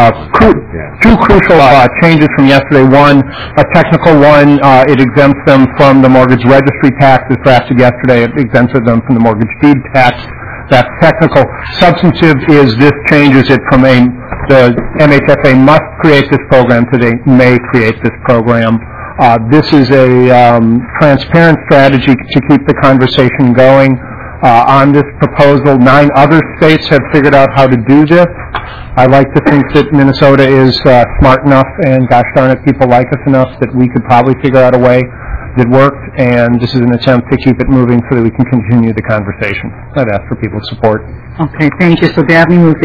two crucial changes from yesterday. One, a technical one, it exempts them from the mortgage registry tax as drafted yesterday. It exempted them from the mortgage deed tax. That's technical. Substantive is this changes it from the MHFA must create this program to they may create this program. This is a transparent strategy to keep the conversation going. On this proposal, 9 other states have figured out how to do this. I like to think that Minnesota is smart enough, and gosh darn it, people like us enough that we could probably figure out a way that worked, and this is an attempt to keep it moving so that we can continue the conversation. I'd ask for people's support. Okay, thank you. So Dabney moves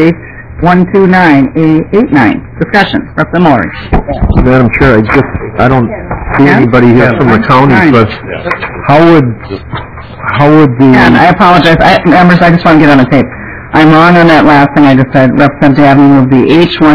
12989. Discussion. Representative Moore. Madam Chair, I don't see anybody here from the county, but how would the... And I apologize, members, I just want to get on the tape. I'm wrong on that last thing I just said. Representative Abney moved the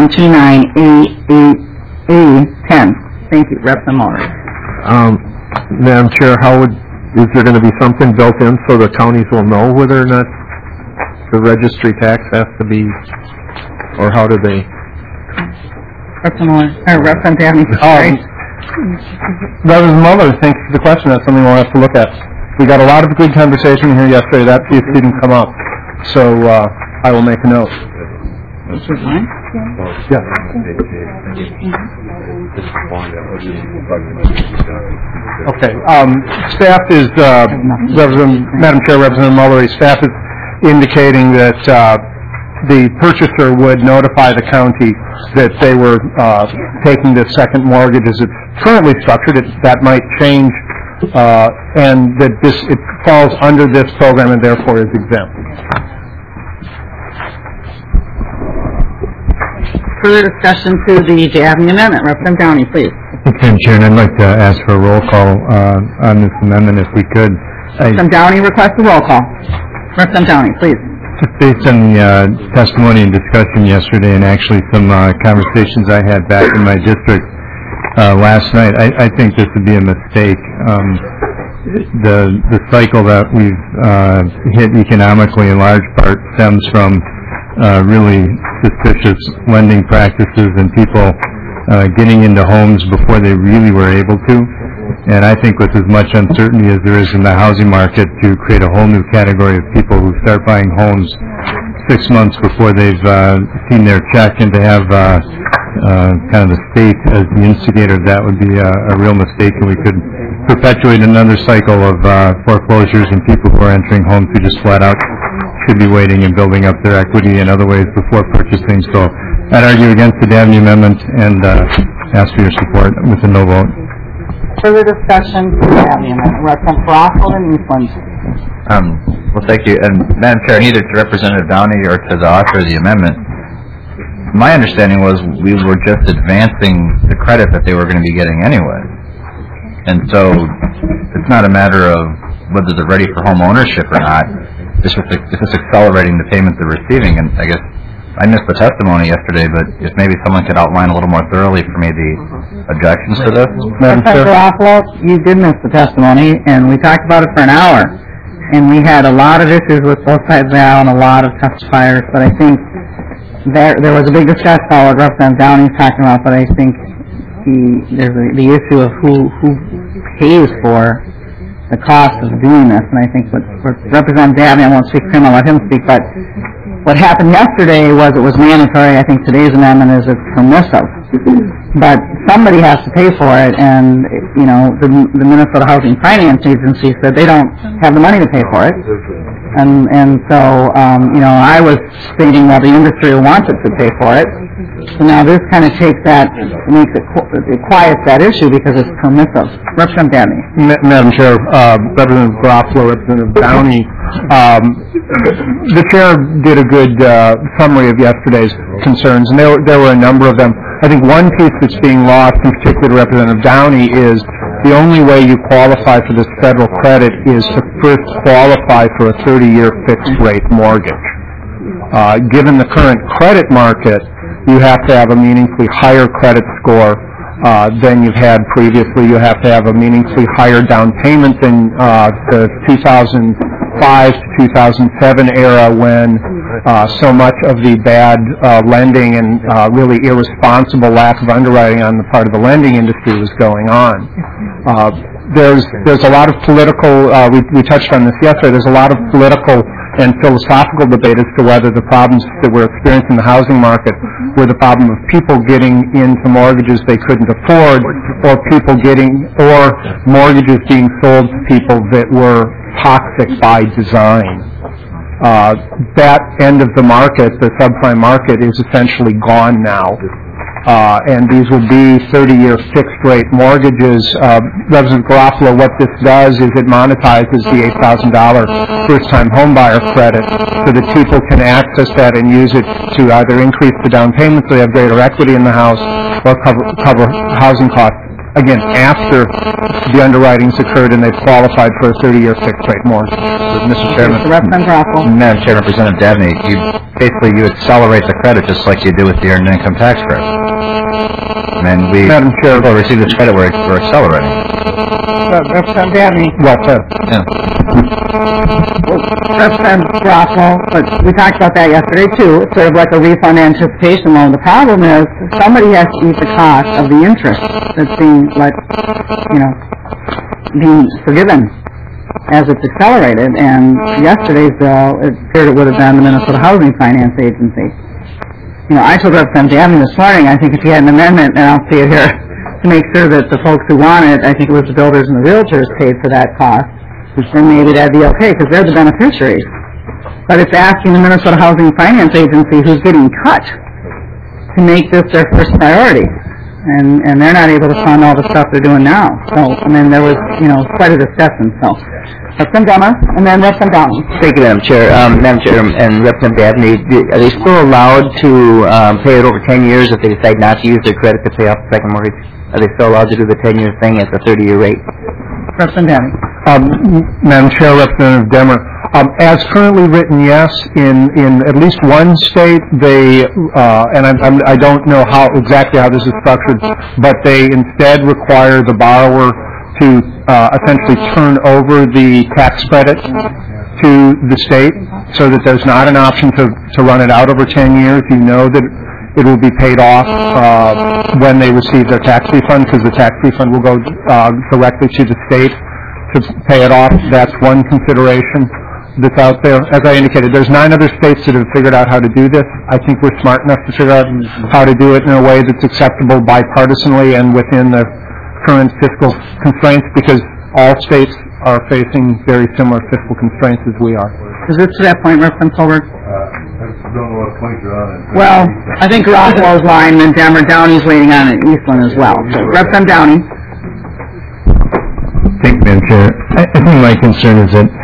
H129A10. Thank you, Representative Muller. Madam Chair, is there going to be something built in so the counties will know whether or not the registry tax has to be, or how do they? Representative Abney. Representative Muller, thank you for the question. That's something we'll have to look at. We got a lot of good conversation here yesterday. That piece didn't come up, so I will make a note. Yeah. Okay. Staff is, Madam Chair, Representative Mullery, staff is indicating that the purchaser would notify the county that they were taking the second mortgage as it's currently structured. That might change, and that it falls under this program and therefore is exempt. Further discussion to the Abney amendment. Representative Downey, please. Madam Chair, and I'd like to ask for a roll call on this amendment if we could. Representative Downey requests a roll call. Representative Downey, please. Just based on the testimony and discussion yesterday and actually some conversations I had back in my district last night, I think this would be a mistake. The cycle that we've hit economically in large part stems from really suspicious lending practices and people getting into homes before they really were able to. And I think with as much uncertainty as there is in the housing market, to create a whole new category of people who start buying homes 6 months before they've seen their check, and to have kind of the state as the instigator of that would be a real mistake, and we could perpetuate another cycle of foreclosures and people who are entering homes who just flat out should be waiting and building up their equity in other ways before purchasing. So I'd argue against the Dabney amendment and ask for your support with a no vote. Further discussion to the Dabney amendment. Representative Brockle and Eastland. Well, thank you. And Madam Chair, neither to Representative Downey or to the author of the amendment, my understanding was we were just advancing the credit that they were going to be getting anyway. And so it's not a matter of whether they're ready for home ownership or not. It's just accelerating the payments they're receiving. And I guess I missed the testimony yesterday, but if maybe someone could outline a little more thoroughly for me the objections to this. Representative Garofalo, you did miss the testimony, and we talked about it for an hour. And we had a lot of issues with both sides now and a lot of testifiers, but I think there was a big discussion about what Representative Downey's talking about, but I think there's the issue of who pays for the cost of doing this, and I think what Representative Dabney, I won't speak for him, I'll let him speak, but what happened yesterday was it was mandatory. I think today's amendment is it's permissive. But somebody has to pay for it, and, you know, the Minnesota Housing Finance Agency said they don't have the money to pay for it. And so, you know, I was stating, well, the industry wants it to pay for it. So now this kind of takes that, makes it quiets that issue because it's permissive. Representative Dabney. Madam Chair, Representative Garofalo, Representative Downey, the chair did a good summary of yesterday's concerns, and there were a number of them. I think one piece that's being lost, in particular to Representative Downey, is the only way you qualify for this federal credit is to first qualify for a 30-year fixed-rate mortgage. Given the current credit market, you have to have a meaningfully higher credit score than you've had previously. You have to have a meaningfully higher down payment than the 2005 to 2007 era, when so much of the bad lending and really irresponsible lack of underwriting on the part of the lending industry was going on. There's a lot of political, we touched on this yesterday, there's a lot of political and philosophical debate as to whether the problems that we're experiencing in the housing market were the problem of people getting into mortgages they couldn't afford, or mortgages being sold to people that were toxic by design. That end of the market, the subprime market, is essentially gone now. And these will be 30-year fixed-rate mortgages. Representative Garofalo, what this does is it monetizes the $8,000 first-time homebuyer credit so that people can access that and use it to either increase the down payment so they have greater equity in the house, or cover housing costs again, after the underwriting's occurred and they've qualified for a 30-year fixed rate mortgage. Mr. Chairman, Representative Graffel. Madam Chair, Representative Dabney, you accelerate the credit just like you do with the earned income tax credit. I mean, Madam Chair, people receive this credit, we're accelerating. Representative Dabney. Well said. Yeah. Representative Graffel, but we talked about that yesterday too. It's sort of like a refund anticipation loan. The problem is somebody has to eat the cost of the interest that's being being forgiven as it's accelerated. And yesterday's bill, it appeared it would have been the Minnesota Housing Finance Agency. I told Representative Dabney this morning, I think if he had an amendment, and I'll see it here, to make sure that the folks who want it, I think it was the builders and the realtors paid for that cost, then maybe that'd be okay, because they're the beneficiaries. But it's asking the Minnesota Housing Finance Agency, who's getting cut, to make this their first priority. And they're not able to fund all the stuff they're doing now. So, there was, quite a discussion. So, Representative Demmer, and then Representative Downey. Thank you, Madam Chair. Madam Chair and Representative Dabney, are they still allowed to pay it over 10 years if they decide not to use their credit to pay off the second mortgage? Are they still allowed to do the 10-year thing at the 30-year rate? Representative Dabney. Madam Chair, Representative Demmer, as currently written, yes. In at least one state, they and I don't know exactly how this is structured, but they instead require the borrower to essentially turn over the tax credit to the state, so that there's not an option to run it out over 10 years. You know that it will be paid off when they receive their tax refund, because the tax refund will go directly to the state to pay it off. That's one consideration that's out there. As I indicated, there's 9 other states that have figured out how to do this. I think we're smart enough to figure out how to do it in a way that's acceptable bipartisanly and within the current fiscal constraints, because all states are facing very similar fiscal constraints as we are. Is this to that point, Representative Colbert? I don't know what point you're on. Well, I think Rockwell's line, and Demmer Downey's waiting on it, Eastland as well. So, Representative Downey. Thank you, Madam Chair. I think my concern is that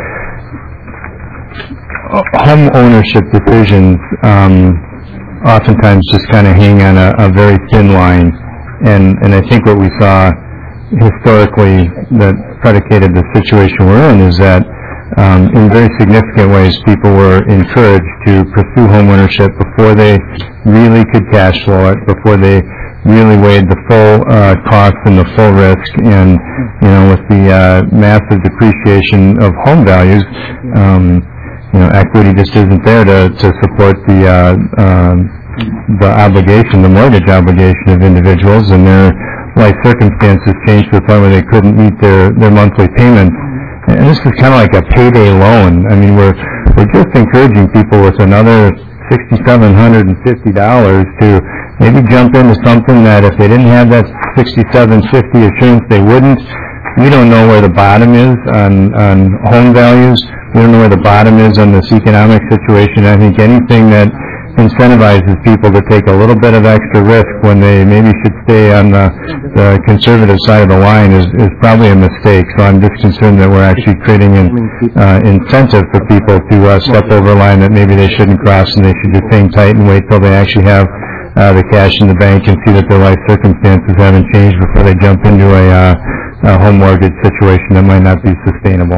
home ownership decisions oftentimes just kind of hang on a very thin line, and I think what we saw historically that predicated the situation we're in is that in very significant ways people were encouraged to pursue home ownership before they really could cash flow it, before they really weighed the full cost and the full risk. And with the massive depreciation of home values, equity just isn't there to support the obligation, the mortgage obligation of individuals, and their life circumstances changed to the point where they couldn't meet their monthly payments. And this is kind of like a payday loan. I mean, we're just encouraging people with another $6,750 to maybe jump into something that if they didn't have that $6,750 assurance, they wouldn't. We don't know where the bottom is on home values. We don't know where the bottom is on this economic situation. I think anything that incentivizes people to take a little bit of extra risk when they maybe should stay on the conservative side of the line is probably a mistake. So I'm just concerned that we're actually creating an incentive for people to step over a line that maybe they shouldn't cross, and they should just hang tight and wait till they actually have the cash in the bank and see that their life circumstances haven't changed before they jump into a home mortgage situation that might not be sustainable.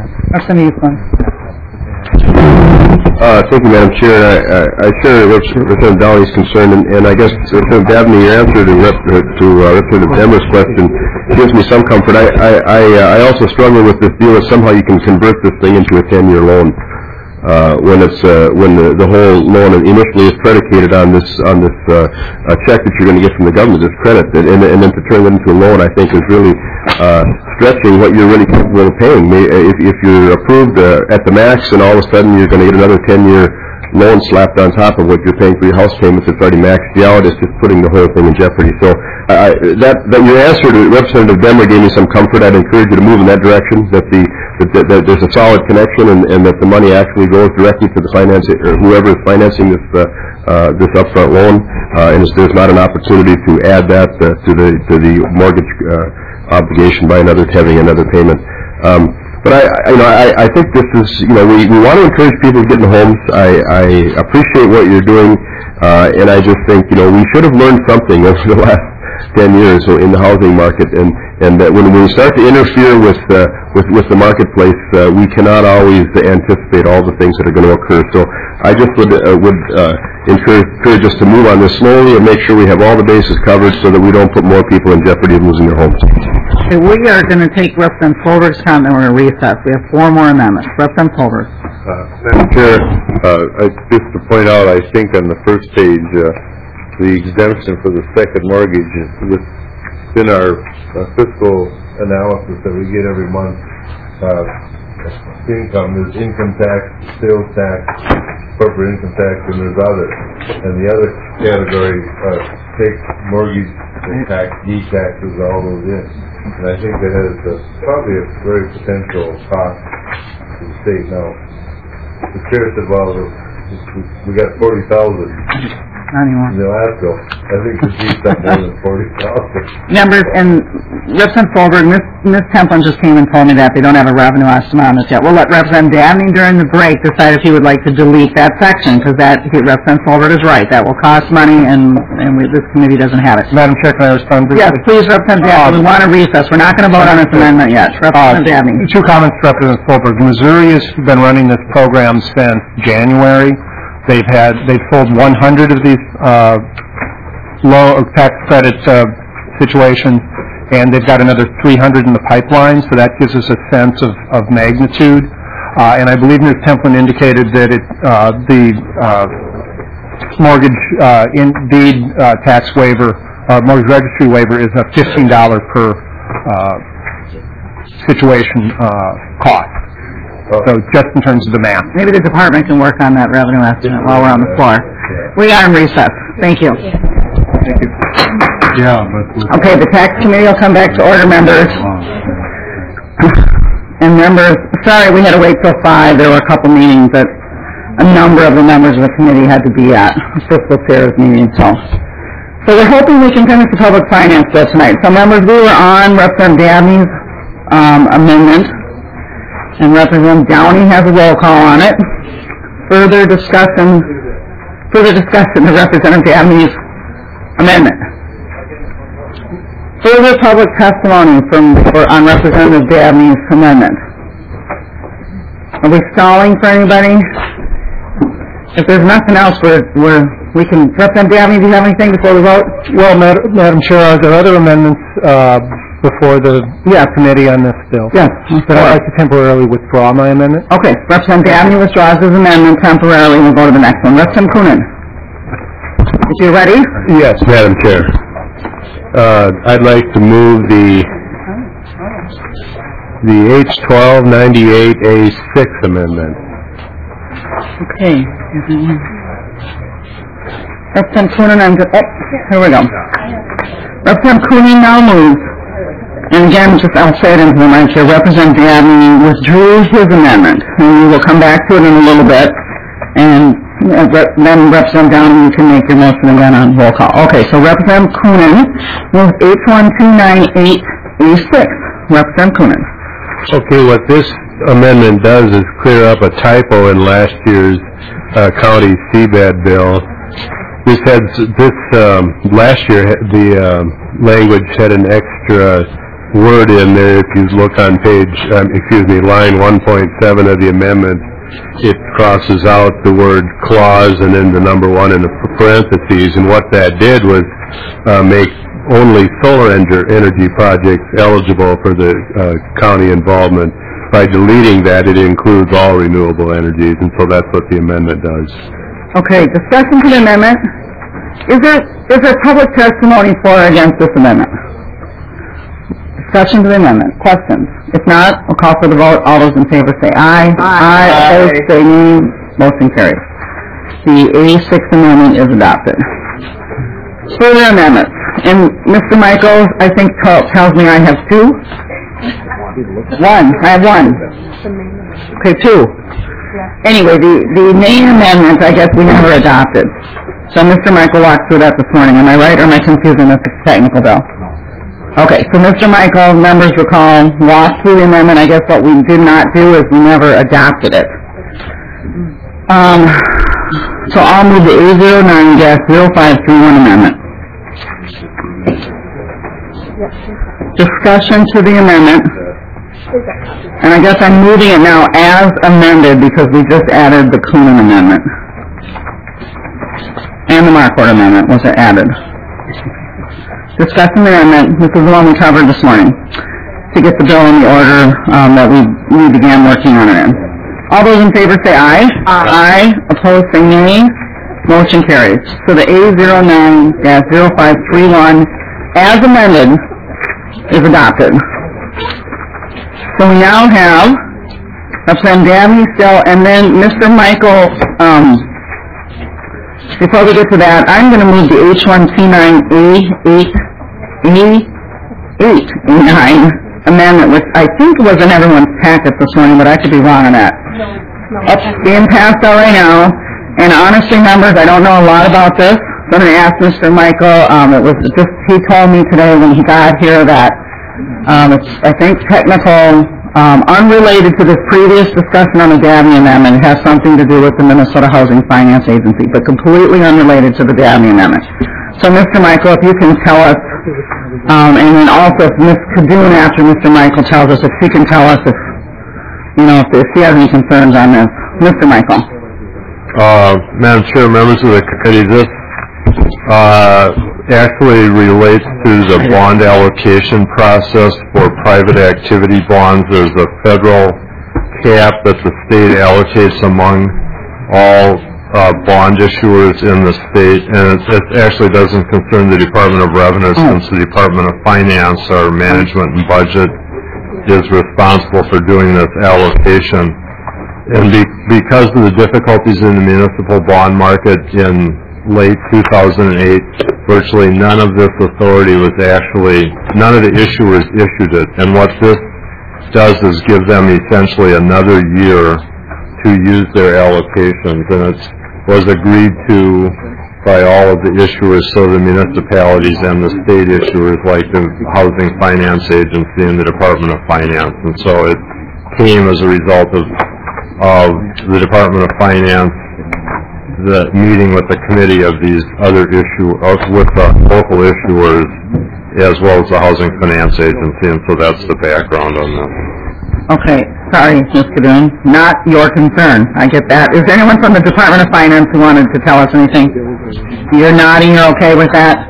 Thank you, Madam Chair. I share Representative Downey's concern, and I guess Representative Dabney, your answer to Representative Demmer's question gives me some comfort. I also struggle with this deal that somehow you can convert this thing into a 10-year loan when the whole loan initially is predicated on this check that you're going to get from the government, this credit, and then to turn it into a loan, I think is really stretching what you're really capable of paying. If you're approved at the max, and all of a sudden you're going to get another 10-year loan slapped on top of what you're paying for your house payments, it's already maxed out. It's just putting the whole thing in jeopardy. So that your answer to Representative Demmer gave me some comfort. I'd encourage you to move in that direction, that there's a solid connection, and that the money actually goes directly to the financing, or whoever is financing this upfront loan, and there's not an opportunity to add that to the mortgage obligation by having another payment. But I think this is, we want to encourage people to get into homes. I appreciate what you're doing, and I just think, we should have learned something over the last 10 years in the housing market, and that when we start to interfere with the marketplace, we cannot always anticipate all the things that are going to occur. So I just would encourage us to move on this slowly and make sure we have all the bases covered so that we don't put more people in jeopardy of losing their homes. Okay, we are going to take Representative Solberg's comment, and we're going to recess. We have 4 more amendments. Representative Solberg. Madam Chair, just to point out, I think on the first page, the exemption for the second mortgage is within our fiscal analysis that we get every month. Income is income tax, sales tax, corporate income tax, and there's other. And the other category takes mortgage tax, taxes, all those in. And I think that has probably a very potential cost to the state. Now, the chair said, well, we got 40,000 in the last bill. I think the G's got more than 40,000. Members, and Representative Solberg, Ms. Templin just came and told me that they don't have a revenue estimate on this yet. We'll let Representative Dabney during the break decide if he would like to delete that section, because Representative Solberg is right. That will cost money, and this committee doesn't have it. Madam Chair, can I respond briefly? Yes, please, Representative Dabney. We want to recess. We're not going to vote on this amendment yet. Representative Dabney. 2 comments to Representative Solberg. Missouri has been running this program since January. They've sold 100 of these low tax credit situations, and they've got another 300 in the pipeline. So that gives us a sense of magnitude. And I believe Ms. Templin indicated that the mortgage deed tax waiver, mortgage registry waiver, is a $15 per situation cost. So just in terms of the math. Maybe the department can work on that revenue estimate while we're on the floor. We are in recess. Thank you. Thank you. Yeah, Okay, the tax committee will come back to order, members. And members, sorry we had to wait till 5. There were a couple meetings that a number of the members of the committee had to be at, fiscal chairs meeting. So we're hoping we can finish the public finance bill tonight. So members, we were on Representative Dabney's amendment. And Representative Downey has a roll call on it. Further discussion of Representative Dabney's amendment. Further public testimony on Representative Dabney's amendment. Are we stalling for anybody? If there's nothing else, we can. Representative Dabney, do you have anything before we vote? Well, Madam Chair, are there other amendments before the committee on this bill? Yes. But I'd like to temporarily withdraw my amendment. Okay. Representative Dabney withdraws his amendment temporarily. We'll go to the next one. Representative Coonan. If you're ready? Yes, Madam Chair. I'd like to move the H-1298A6 amendment. Okay. Representative Coonan, here we go. Representative Coonan now moves. And again, I'll say it into the mic here, Representative Dabney withdrew his amendment, and we will come back to it in a little bit, and then Representative Downey, you can make your motion again on roll call. Okay, so Representative Coonan moves H-1298A6. Representative Coonan. Okay, what this amendment does is clear up a typo in last year's county CBAD bill. Last year, the language had an extra word in there. If you look on line 1.7 of the amendment, it crosses out the word clause and then the number 1 in the parentheses. And what that did was make only solar energy projects eligible for the county involvement. By deleting that, it includes all renewable energies, and so that's what the amendment does. Okay, discussion to the amendment. Is there public testimony for or against this amendment? Discussion to the amendment. Questions? If not, we'll call for the vote. All those in favor say aye. Aye. Opposed, say nay. Motion carries. The A6 amendment is adopted. Further amendments. And Mr. Michael, I think, tells me I have 2. 1. I have 1. Okay, 2. Anyway, the main amendment, I guess we never adopted. So Mr. Michael walked through that this morning. Am I right, or am I confusing this technical bill? Okay, so Mr. Michael, members recall, walked through the amendment. I guess what we did not do is we never adopted it. So I'll move the A09-0531 amendment. Discussion to the amendment. And I guess I'm moving it now as amended because we just added the Coonan amendment. And the Marquardt amendment was added. Discussing the amendment, this is the one we covered this morning, to get the bill in the order that we began working on it in. All those in favor say aye. Aye. Opposed say nay. Motion carries. So the A09-0531 as amended is adopted. So we now have Representative Dabney still, and then Mr. Michael, before we get to that, I'm going to move the H1C9A8A9 amendment, which I think was in everyone's packet this morning, but I could be wrong on that. It's being passed out right now, and honestly, members, I don't know a lot about this. So I'm going to ask Mr. Michael, it was just, he told me today when he got here that it's, I think, technical, unrelated to this previous discussion on the Dabney amendment. It has something to do with the Minnesota Housing Finance Agency, but completely unrelated to the Dabney amendment. So, Mr. Michael, if you can tell us, and then also if Ms. Kadoon, after Mr. Michael tells us, if she can tell us if, you know, if she has any concerns on this. Mr. Michael. Madam Chair, members of the committee, this actually relates to the bond allocation process for private activity bonds. There's a federal cap that the state allocates among all bond issuers in the state, and it actually doesn't concern the Department of Revenue since the Department of Finance, our management and budget, is responsible for doing this allocation. And because of the difficulties in the municipal bond market in late 2008, virtually none of this authority was actually, none of the issuers issued it. And what this does is give them essentially another year to use their allocations. And it was agreed to by all of the issuers, so the municipalities and the state issuers like the Housing Finance Agency and the Department of Finance. And so it came as a result of the Department of Finance, the meeting with the committee of these other with the local issuers, as well as the Housing Finance Agency, and so that's the background on this. Okay, sorry, Ms. Kadoon, not your concern. I get that. Is there anyone from the Department of Finance who wanted to tell us anything? You're nodding, you're okay with that?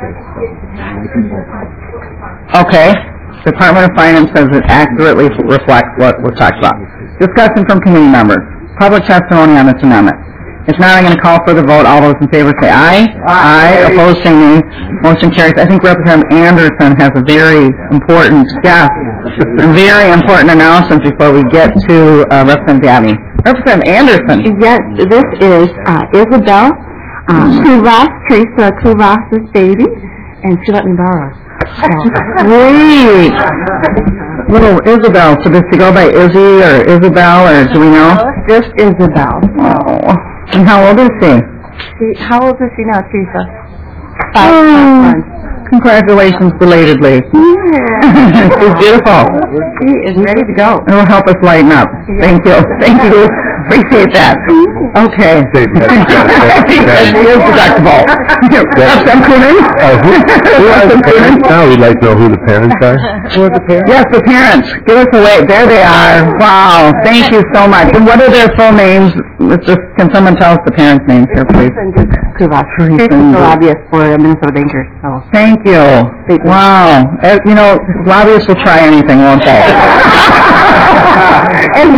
Okay. Department of Finance says it accurately reflects what we're talking about. Discussion from committee members. Public testimony on this amendment. If not, I'm going to call for the vote. All those in favor say aye. Aye. Opposed say nay. Motion carries. I think Representative Anderson has a very important announcement before we get to Representative Dabney. Representative Anderson. Yes, this is Isabel Kuvas, Teresa Kuvas' baby, and she let me borrow it. Sweet. Little Isabel. So does she go by Izzy or Isabel, or do we know? Just Isabel. Oh. And how old is she? How old is she now, Teresa? 5 months. Congratulations belatedly. Yeah. She's beautiful. She is ready to go. It'll help us lighten up. Thank you. Thank you. Appreciate that. Okay. She is deductible. Have some Coonan? Now we'd like to know who the parents are. Who are the parents? Yes, the parents. Give us a wave. There they are. Wow. Thank you so much. And what are their full names? Can someone tell us the parents' names here, please? Kuvas. She's the lobbyist for Minnesota Bankers. So. Thank you. Wow. You know, lobbyists will try anything, won't they? And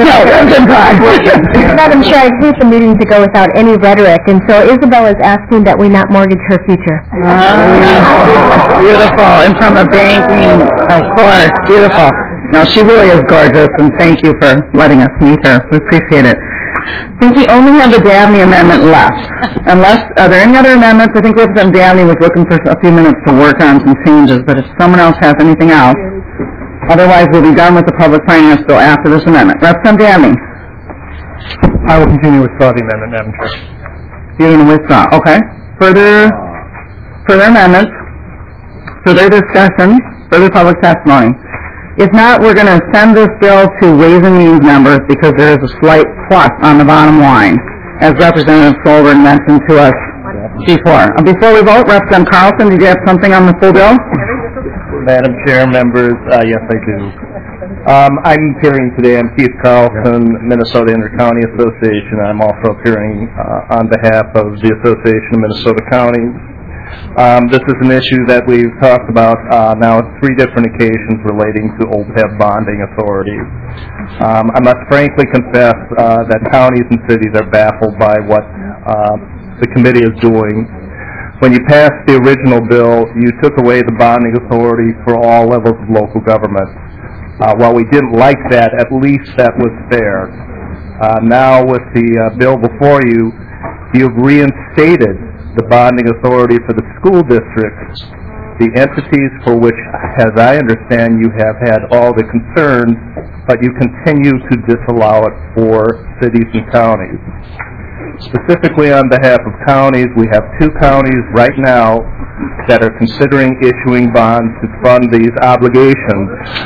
Madam Chair, I hate the meeting to go without any rhetoric, and so Isabel is asking that we not mortgage her future. Beautiful. And from a banking, of course. Beautiful. No, she really is gorgeous, and thank you for letting us meet her. We appreciate it. I think we only have the Dabney amendment left. Are there any other amendments? I think Representative Dabney was looking for a few minutes to work on some changes, but if someone else has anything else, otherwise we'll be done with the public finance bill after this amendment. Representative Dabney. I will continue to withdraw the amendment, Madam Chair. You're going to withdraw. Okay. Further amendments, further discussion, further public testimony. If not, we're going to send this bill to Ways and Means members because there is a slight plus on the bottom line, as Representative Solberg mentioned to us before. Before we vote, Representative Carlson, did you have something on the full bill? Madam Chair, members, yes, I do. I'm appearing today. I'm Keith Carlson, Minnesota Intercounty Association. I'm also appearing on behalf of the Association of Minnesota Counties. This is an issue that we've talked about now on 3 different occasions relating to OPEB bonding authorities. I must frankly confess that counties and cities are baffled by what the committee is doing. When you passed the original bill, you took away the bonding authority for all levels of local government. While we didn't like that, at least that was fair. Now with the bill before you, you've reinstated the bonding authority for the school districts, the entities for which, as I understand, you have had all the concerns, but you continue to disallow it for cities and counties. Specifically on behalf of counties, we have 2 counties right now that are considering issuing bonds to fund these obligations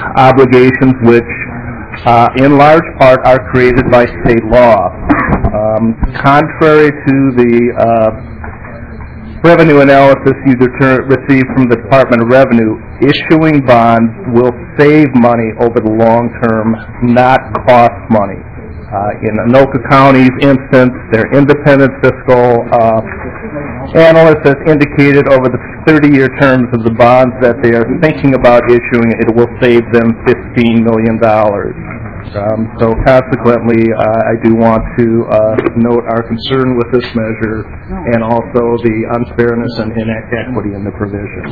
which in large part are created by state law. Contrary to the revenue analysis you receive from the Department of Revenue, issuing bonds will save money over the long term, not cost money. In Anoka County's instance, their independent fiscal analyst has indicated over the 30-year terms of the bonds that they are thinking about issuing, it will save them $15 million. So consequently, I do want to note our concern with this measure and also the unfairness and inequity in the provision.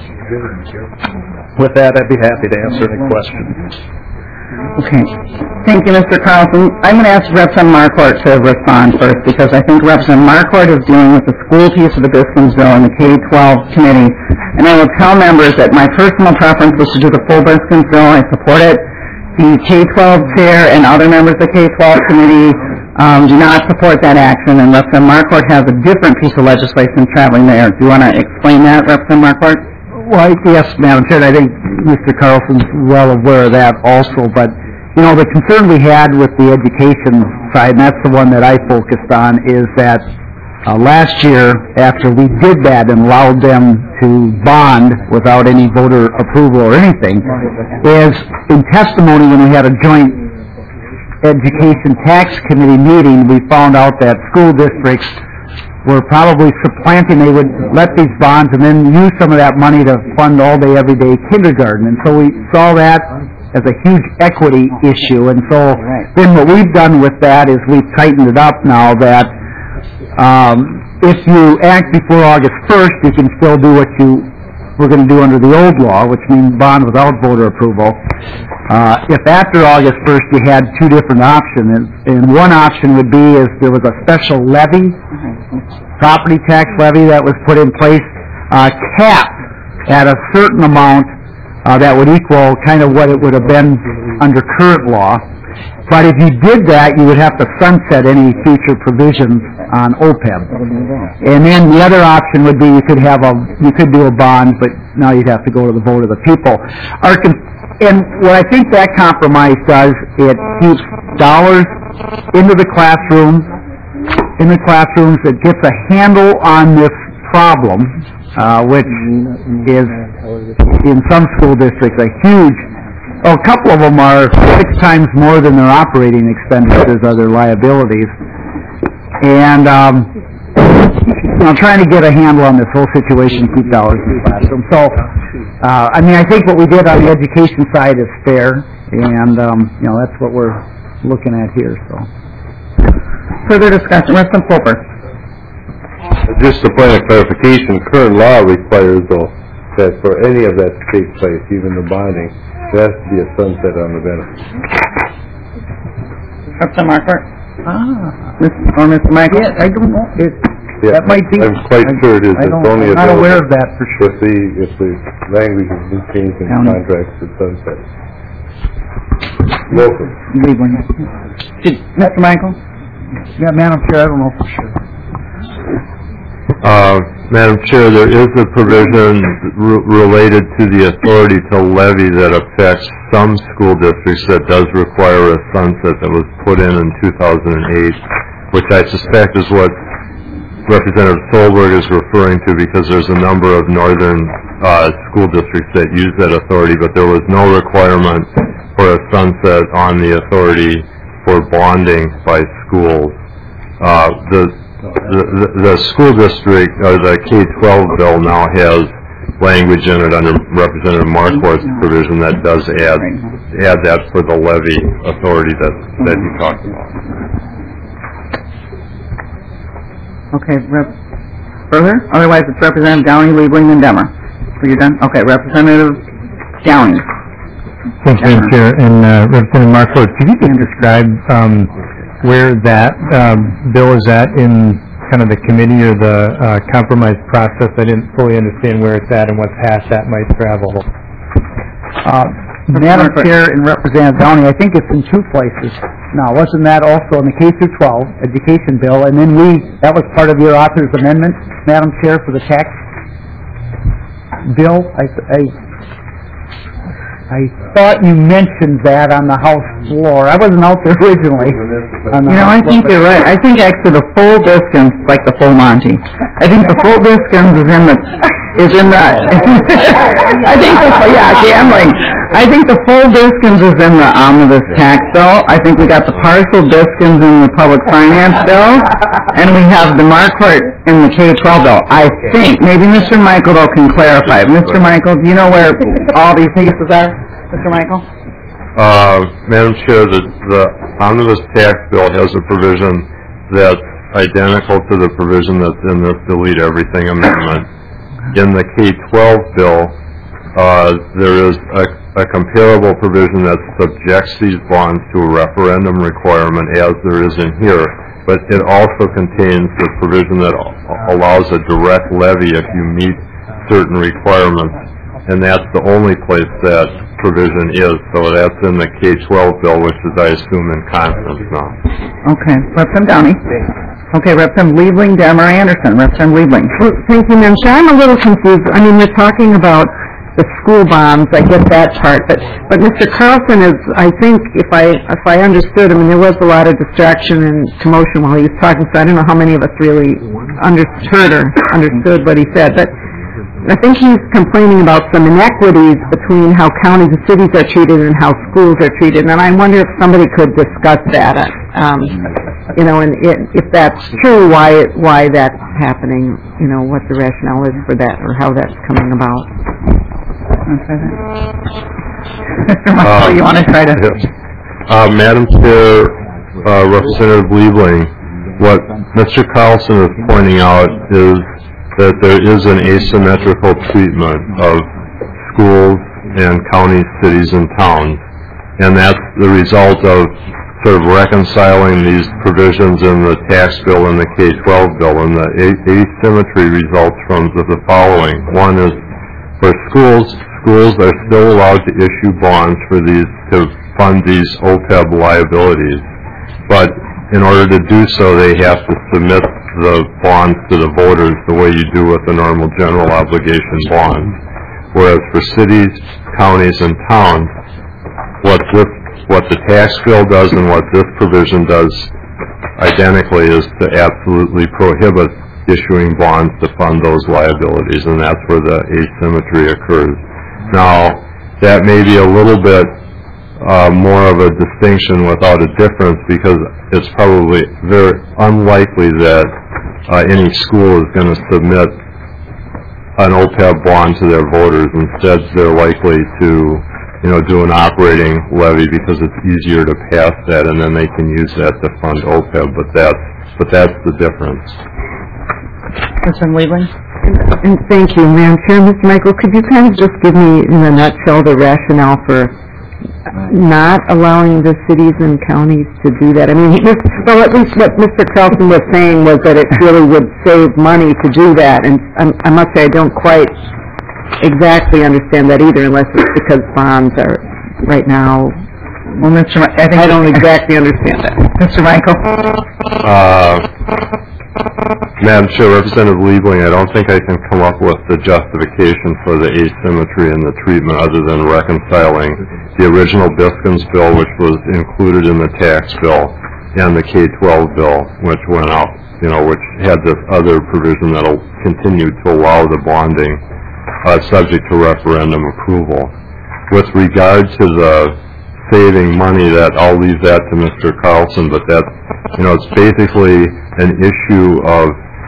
With that, I'd be happy to answer any questions. Okay. Thank you, Mr. Carlson. I'm going to ask Representative Marquardt to respond first because I think Representative Marquardt is dealing with the school piece of the Biskins bill in the K-12 committee. And I will tell members that my personal preference was to do the full Biskins bill. I support it. The K-12 chair and other members of the K-12 committee do not support that action, and Representative Marquardt has a different piece of legislation traveling there. Do you want to explain that, Representative Marquardt? Well, yes, Madam Chair, I think Mr. Carlson's well aware of that also, but, you know, the concern we had with the education side, and that's the one that I focused on, is that last year, after we did that and allowed them to bond without any voter approval or anything, is in testimony when we had a joint Education Tax Committee meeting, we found out that school districts were probably supplanting, they would let these bonds and then use some of that money to fund all-day, everyday kindergarten. And so we saw that as a huge equity issue. And so then what we've done with that is we've tightened it up now that if you act before August 1st, you can still do what you were going to do under the old law, which means bond without voter approval. If after August 1st you had 2 different options, and one option would be is there was a special levy, property tax levy that was put in place, capped at a certain amount that would equal kind of what it would have been under current law. But if you did that, you would have to sunset any future provisions on OPEB. And then the other option would be you could do a bond, but now you'd have to go to the vote of the people. And what I think that compromise does, it keeps dollars into the classrooms. It gets a handle on this problem, which is in some school districts a huge. A couple of them are 6 times more than their operating expenditures are their liabilities. And trying to get a handle on this whole situation, keep dollars in the classroom. So, I think what we did on the education side is fair, and that's what we're looking at here. So, further discussion, Representative Popper. Just a point of clarification, current law requires, though, that for any of that to take place, even the bonding, there has to be a sunset on the benefit. Representative Marquardt? Or Mr. Michael? Yeah, I don't know. That might be. I'm quite sure it is. I'm not aware of that for sure. If the language has been changed in contracts to sunset. Welcome. Mr. Michael? Yeah, Madam Chair, I don't know for sure. Madam Chair, there is a provision related to the authority to levy that affects some school districts that does require a sunset that was put in 2008, which I suspect is what Representative Solberg is referring to, because there's a number of northern school districts that use that authority, but there was no requirement for a sunset on the authority for bonding by schools. The school district, or the K-12 bill now has language in it under Representative Marquardt's provision that does add that for the levy authority that he talked about. Okay, further? Otherwise, it's Representative Downey, Liebling, and Demmer. Are you done? Okay, Representative Downey. Thank you, Madam Chair. And Representative Marquardt, could you just describe where that bill is at in kind of the committee or the compromise process? I didn't fully understand where it's at and what path that might travel. Madam Chair and Representative Downey, I think it's in two places. Now, wasn't that also in the K-12 education bill? And then that was part of your author's amendment, Madam Chair, for the tax bill. I thought you mentioned that on the House floor. I wasn't out there originally. I think you're right. I think actually the full Biskins, like the full Monty. I think the full Biskins gambling. I think the full Biskins is in the omnibus tax bill. I think we got the partial Biskins in the public finance bill, and we have the Marquardt in the K-12 bill. I think, maybe Mr. Michael, though, can clarify. Mr. Michael, do you know where all these pieces are? Mr. Michael? Madam Chair, the omnibus tax bill has a provision that's identical to the provision that's in this delete everything amendment. In the K-12 bill, there is a comparable provision that subjects these bonds to a referendum requirement as there is in here, but it also contains the provision that allows a direct levy if you meet certain requirements, and that's the only place that provision is. So that's in the K-12 bill, which is, I assume, in conference now. Okay. Representative Downey. Okay, Representative Liebling, Demmer, Anderson. Representative Liebling. Thank you, Madam Chair. I'm a little confused. I mean, we're talking about the school bonds. I get that part, but Mr. Carlson is, I think, if I understood, I mean, there was a lot of distraction and commotion while he was talking, so I don't know how many of us really understood what he said, but I think he's complaining about some inequities between how counties and cities are treated and how schools are treated, and I wonder if somebody could discuss that, and if that's true, why that's happening, what the rationale is for that, or how that's coming about. Mr. Michael, you want to try to... Madam Chair, Representative Liebling, what Mr. Carlson is pointing out is that there is an asymmetrical treatment of schools and counties, cities, and towns, and that's the result of sort of reconciling these provisions in the tax bill and the K-12 bill, and the asymmetry results from the following. One is, for schools are still allowed to issue bonds to fund these OPEB liabilities, but in order to do so, they have to submit the bonds to the voters the way you do with the normal general obligation bonds. Whereas for cities, counties, and towns, what the tax bill does and what this provision does identically is to absolutely prohibit issuing bonds to fund those liabilities, and that's where the asymmetry occurs. Now, that may be a little bit more of a distinction without a difference, because it's probably very unlikely that any school is going to submit an OPEB bond to their voters. Instead, they're likely to, do an operating levy because it's easier to pass that, and then they can use that to fund OPEB. But that's the difference. Mr. Liebling? And thank you, Madam Chair. Mr. Michael, could you kind of just give me, in a nutshell, the rationale for not allowing the cities and counties to do that? I mean, at least what Mr. Carlson was saying was that it really would save money to do that, and I must say I don't quite exactly understand that either, unless it's because bonds are right now. Well, I don't exactly understand that. Mr. Michael? Madam Chair, Representative Liebling, I don't think I can come up with the justification for the asymmetry in the treatment other than reconciling the original Biskins bill, which was included in the tax bill, and the K-12 bill, which went out, which had this other provision that'll continue to allow the bonding subject to referendum approval. With regard to the saving money, that I'll leave that to Mr. Carlson, but that, it's basically an issue of,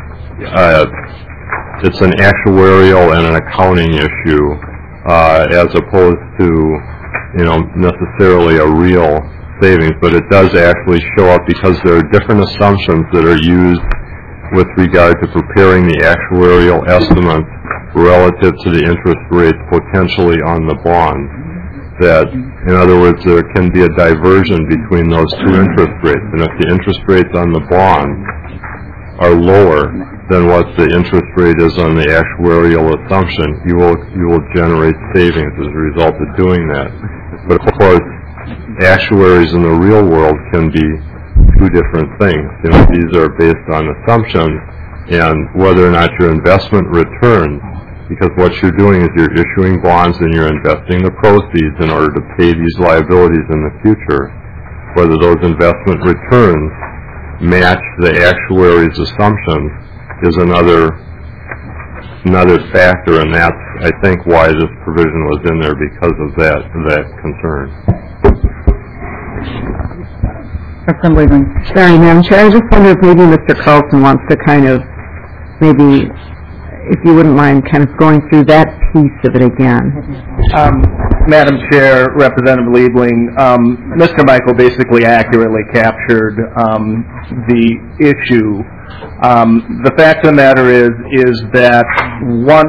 it's an actuarial and an accounting issue, as opposed to, necessarily a real savings, but it does actually show up because there are different assumptions that are used with regard to preparing the actuarial estimates relative to the interest rates potentially on the bond. That, in other words, there can be a diversion between those two interest rates, and if the interest rates on the bond are lower than what the interest rate is on the actuarial assumption, you will generate savings as a result of doing that. But of course, actuaries in the real world can be two different things. These are based on assumptions and whether or not your investment returns, because what you're doing is you're issuing bonds and you're investing the proceeds in order to pay these liabilities in the future. Whether those investment returns match the actuary's assumptions is another factor, and that's, I think, why this provision was in there, because of that concern. Sorry, Madam Chair, I just wonder if maybe Mr. Carlson wants to kind of, maybe, if you wouldn't mind, kind of going through that piece of it again. Madam Chair, Representative Liebling, Mr. Michael basically accurately captured the issue. The fact of the matter is that once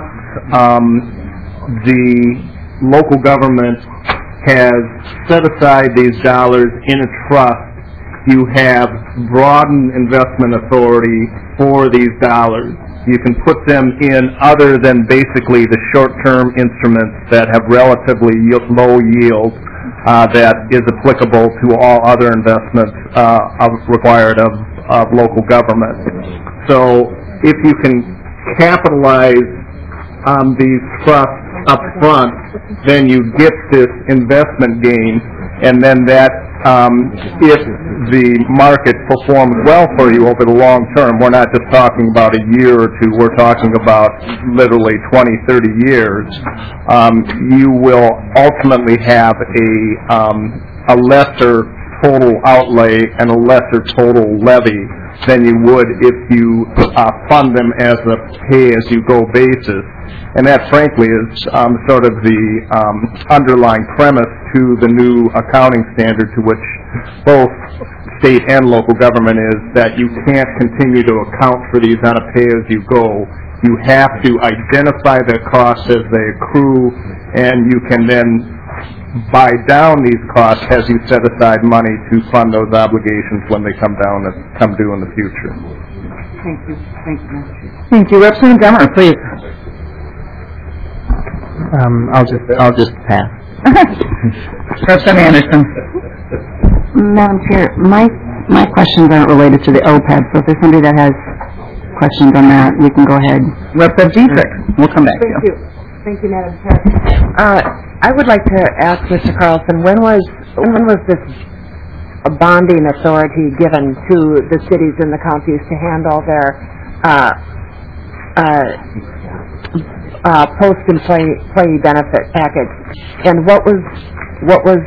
the local government has set aside these dollars in a trust, you have broadened investment authority for these dollars. You can put them in other than basically the short-term instruments that have relatively low yield that is applicable to all other investments required of local government. So if you can capitalize on these trusts up front, then you get this investment gain, and then that if the market performs well for you over the long term, we're not just talking about a year or two, we're talking about literally 20, 30 years, you will ultimately have a lesser total outlay and a lesser total levy than you would if you fund them as a pay-as-you-go basis. And that, frankly, is sort of the underlying premise to the new accounting standard to which both state and local government is, that you can't continue to account for these on a pay-as-you-go. You have to identify the costs as they accrue, and you can then buy down these costs as you set aside money to fund those obligations when they come due in the future. Thank you. Thank you. Thank you. Representative Demmer, please. I'll just pass. Representative Anderson. Madam Chair, my questions aren't related to the OPEB, so if there's somebody that has questions on that, we can go ahead. Representative Dietrich, we'll come back to you. Thank you, Madam Chair. I would like to ask Mr. Carlson, when was this bonding authority given to the cities and the counties to handle their post-employee benefit package, and what was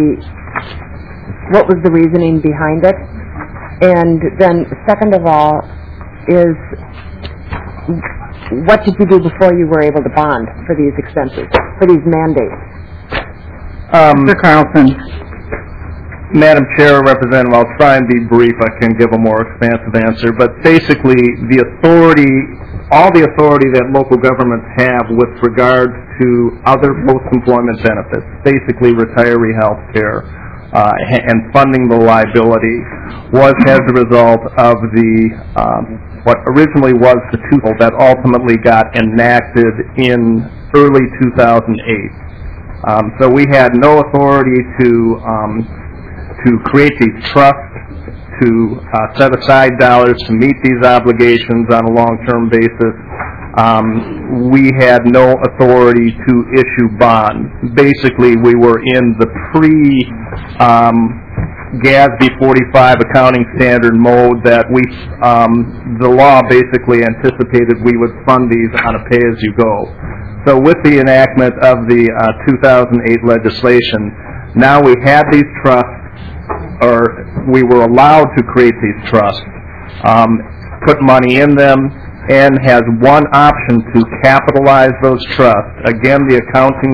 the reasoning behind it? And then, second of all, is what did you do before you were able to bond for these expenses, for these mandates? Mr. Carlson. Madam Chair, Representative, I'll try and be brief. I can give a more expansive answer. But basically, the authority, all the authority that local governments have with regard to other post-employment benefits, basically retiree health care, and funding the liability, was as a result of the what originally was the tool that ultimately got enacted in early 2008. So we had no authority to create these trusts, to set aside dollars to meet these obligations on a long-term basis. We had no authority to issue bonds. Basically, we were in the GASB 45 accounting standard mode that the law basically anticipated we would fund these on a pay-as-you-go. So with the enactment of the 2008 legislation, now we had these trusts, or we were allowed to create these trusts, put money in them, and has one option to capitalize those trusts. Again, the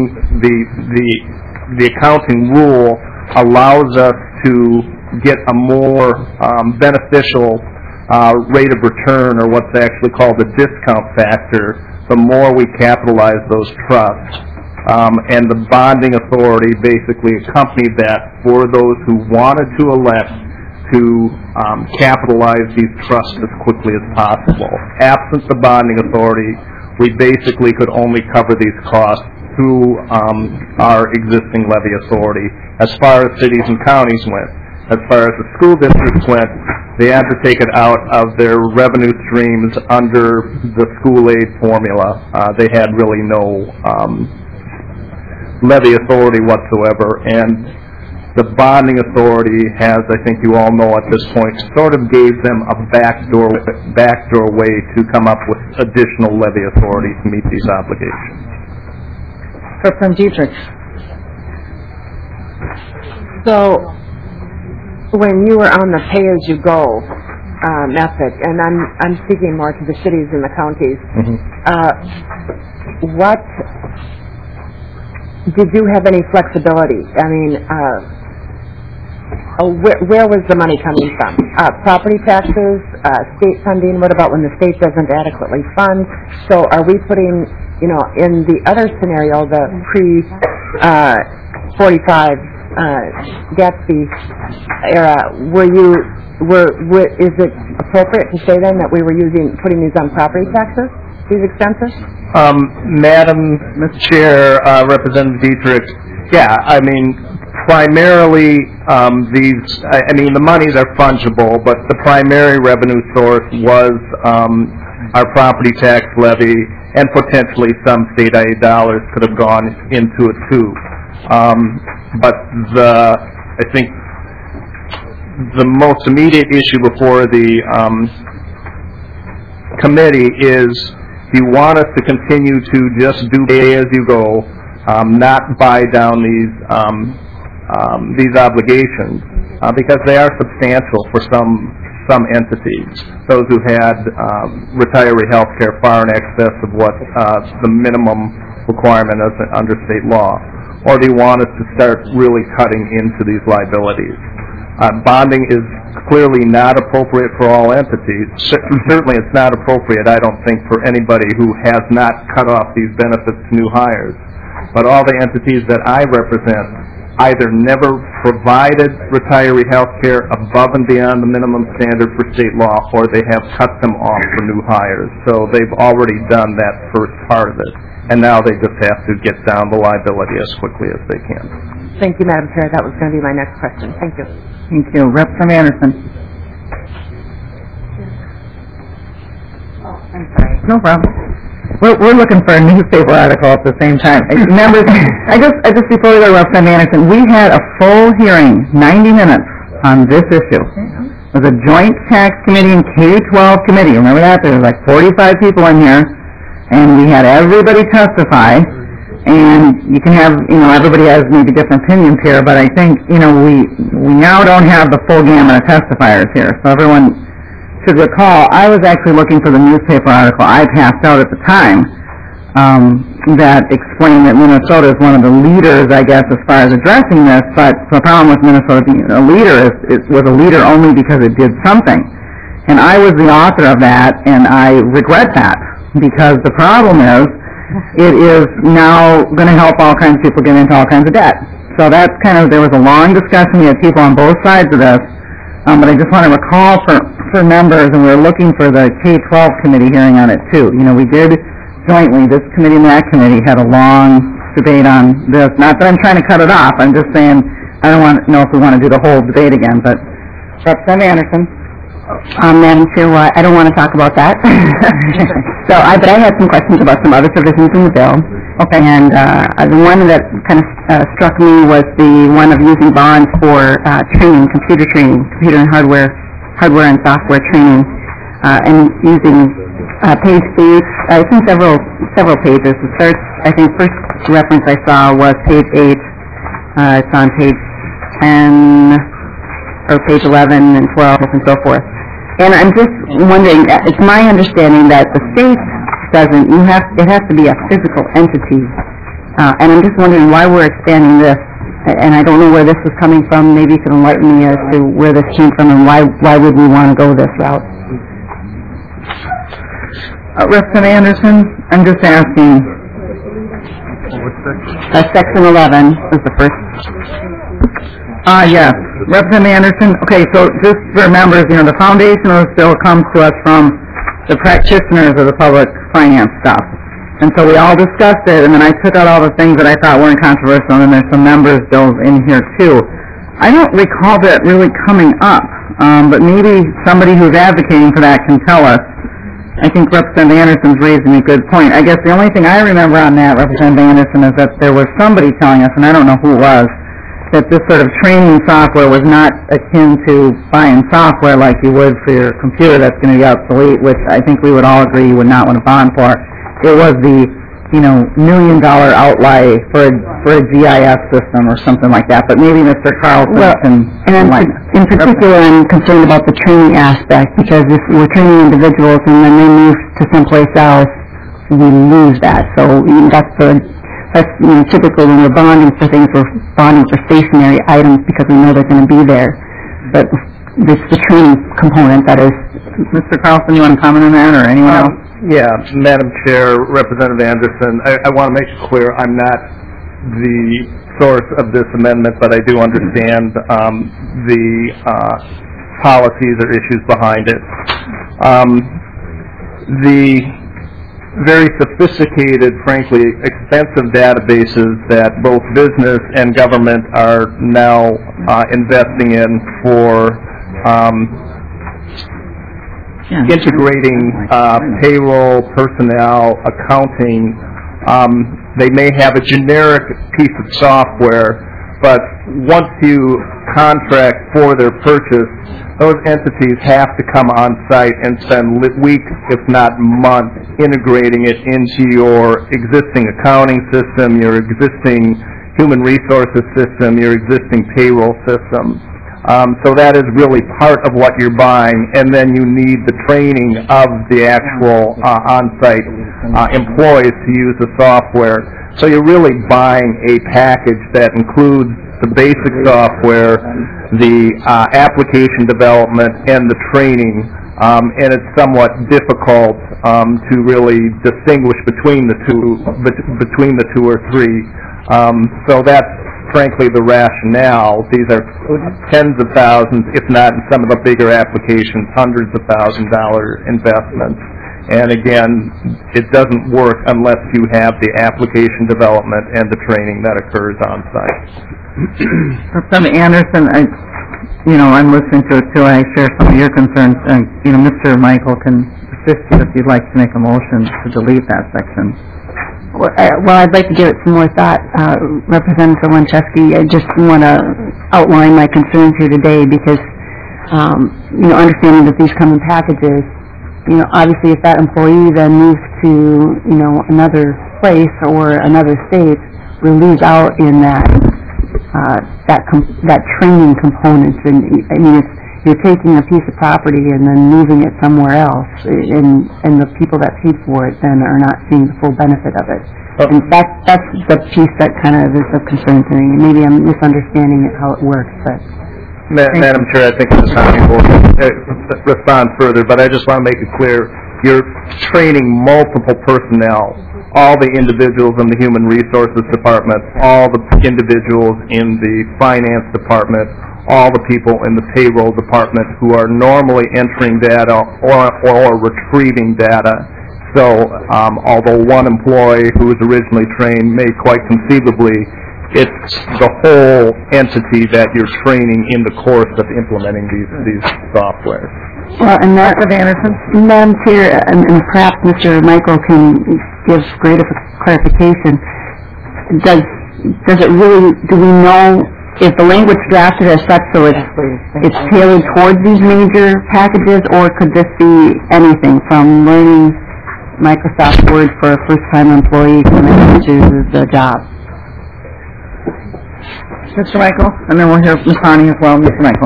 accounting rule allows us to get a more beneficial rate of return, or what's actually called the discount factor, the more we capitalize those trusts. And the bonding authority basically accompanied that for those who wanted to elect to capitalize these trusts as quickly as possible. Absent the bonding authority, we basically could only cover these costs through our existing levy authority. As far as cities and counties went, as far as the school districts went, they had to take it out of their revenue streams under the school aid formula. They had really no levy authority whatsoever, and the bonding authority has, I think you all know at this point, sort of gave them a backdoor way to come up with additional levy authority to meet these obligations. Representative Dietrich. So, when you were on the pay-as-you-go method, and I'm speaking more to the cities and the counties, what did you have any flexibility? I mean, where was the money coming from? Property taxes, state funding? What about when the state doesn't adequately fund? So, are we putting, in the other scenario, the pre-45 Gatsby era, is it appropriate to say then that we were putting these on property taxes, these expenses? Madam Chair, Representative Dietrich, yeah, I mean, primarily the monies are fungible, but the primary revenue source was our property tax levy, and potentially some state aid dollars could have gone into it too. But I think the most immediate issue before the committee is, do you want us to continue to just do pay-as-you-go, not buy down these obligations, because they are substantial for some entities, those who had retiree health care far in excess of what the minimum requirement is under state law. Or do you want us to start really cutting into these liabilities? Bonding is clearly not appropriate for all entities. Certainly it's not appropriate, I don't think, for anybody who has not cut off these benefits to new hires. But all the entities that I represent either never provided retiree health care above and beyond the minimum standard for state law, or they have cut them off for new hires. So they've already done that first part of it. And now they just have to get down the liability as quickly as they can. Thank you, Madam Chair. That was going to be my next question. Thank you. Thank you. Representative Anderson. I'm sorry. No problem. We're looking for a newspaper article at the same time. Members, I just before we go to Representative Anderson, we had a full hearing, 90 minutes, on this issue. It was a joint tax committee and K-12 committee. Remember that? There were like 45 people in here. And we had everybody testify, and you can have, everybody has maybe different opinions here, but I think, we now don't have the full gamut of testifiers here. So everyone should recall, I was actually looking for the newspaper article I passed out at the time that explained that Minnesota is one of the leaders, I guess, as far as addressing this, but the problem with Minnesota being a leader is it was a leader only because it did something. And I was the author of that, and I regret that. Because the problem is, it is now going to help all kinds of people get into all kinds of debt. So that's there was a long discussion, we had people on both sides of this, but I just want to recall for members, and we were looking for the K-12 committee hearing on it too. We did jointly, this committee and that committee had a long debate on this. Not that I'm trying to cut it off, I'm just saying, I don't know if we want to do the whole debate again, but Representative Anderson. Madam Chair, I don't want to talk about that. But I had some questions about some other provisions in the bill. Okay. And the one that kind of struck me was the one of using bonds for computer and hardware and software training. and using page 8, I think several pages. It starts, I think, first reference I saw was page 8. It's on page 10, or page 11 and 12 and so forth. And I'm just wondering, it's my understanding that the state doesn't, it has to be a physical entity. And I'm just wondering why we're expanding this. And I don't know where this is coming from. Maybe you can enlighten me as to where this came from and why would we want to go this route. Representative Anderson, I'm just asking. Section 11 is the first. Yes. Representative Anderson, okay, so just for members, the foundation of this bill comes to us from the practitioners of the public finance stuff. And so we all discussed it, and then I took out all the things that I thought weren't controversial, and then there's some members' bills in here, too. I don't recall that really coming up, but maybe somebody who's advocating for that can tell us. I think Representative Anderson's raising a good point. I guess the only thing I remember on that, Representative Anderson, is that there was somebody telling us, and I don't know who it was, that this sort of training software was not akin to buying software like you would for your computer that's going to be obsolete, which I think we would all agree you would not want to bond for. It was the, $1 million outlay for a GIS system or something like that. But maybe Mr. Carlson can enlighten us. In particular, I'm concerned about the training aspect, because if we're training individuals and then they move to someplace else, we lose that. So that's typically when we're bonding for things, we're bonding for stationary items because we know they're going to be there. But it's the training component that is. Mr. Carlson, you want to comment on that, or anyone else? Yeah, Madam Chair, Representative Anderson, I want to make it clear I'm not the source of this amendment, but I do understand the policies or issues behind it. The very sophisticated, frankly, expensive databases that both business and government are now investing in for integrating payroll, personnel, accounting. They may have a generic piece of software, but once you contract for their purchase, those entities have to come on site and spend weeks, if not months, integrating it into your existing accounting system, your existing human resources system, your existing payroll system. So that is really part of what you're buying, and then you need the training of the actual on-site employees to use the software. So you're really buying a package that includes the basic software, the application development, and the training, and it's somewhat difficult to really distinguish between the two or three. So that's frankly the rationale. These are tens of thousands, if not in some of the bigger applications, hundreds of $1,000 investments. And again, it doesn't work unless you have the application development and the training that occurs on site. Representative Anderson, I'm listening to it too. I share some of your concerns. Mr. Michael can assist you if you'd like to make a motion to delete that section. Well, I'd like to give it some more thought. Representative Lenczewski, I just want to outline my concerns here today because, understanding that these come in packages, obviously if that employee then moves to, another place or another state, we'll lose out in that training component. And I mean, you're taking a piece of property and then moving it somewhere else, and the people that paid for it then are not seeing the full benefit of it. And that's the piece that kind of is of concern to me. Maybe I'm misunderstanding how it works, but... Madam Chair, I think Ms. Honey will respond further, but I just want to make it clear, you're training multiple personnel, all the individuals in the Human Resources Department, all the individuals in the Finance Department, all the people in the Payroll Department who are normally entering data or retrieving data. So although one employee who was originally trained may quite conceivably, it's the whole entity that you're training in the course of implementing these softwares. Well, and that, Madam Chair, and perhaps Mr. Michael can give greater clarification. Do we know is the language drafted as such so it's tailored towards these major packages, or could this be anything from learning Microsoft Word for a first-time employee coming into the job? Mr. Michael, and then we'll hear from Ms. Honey as well. Mr. Michael.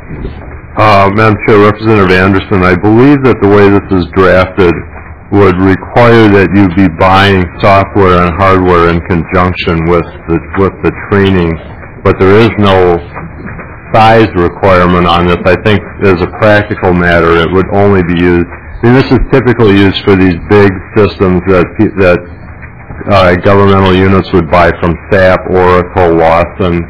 Madam Chair, Representative Anderson, I believe that the way this is drafted would require that you be buying software and hardware in conjunction with the training, but there is no size requirement on this. I think as a practical matter, it would only be used. I mean, this is typically used for these big systems that governmental units would buy from SAP, Oracle, Lawson,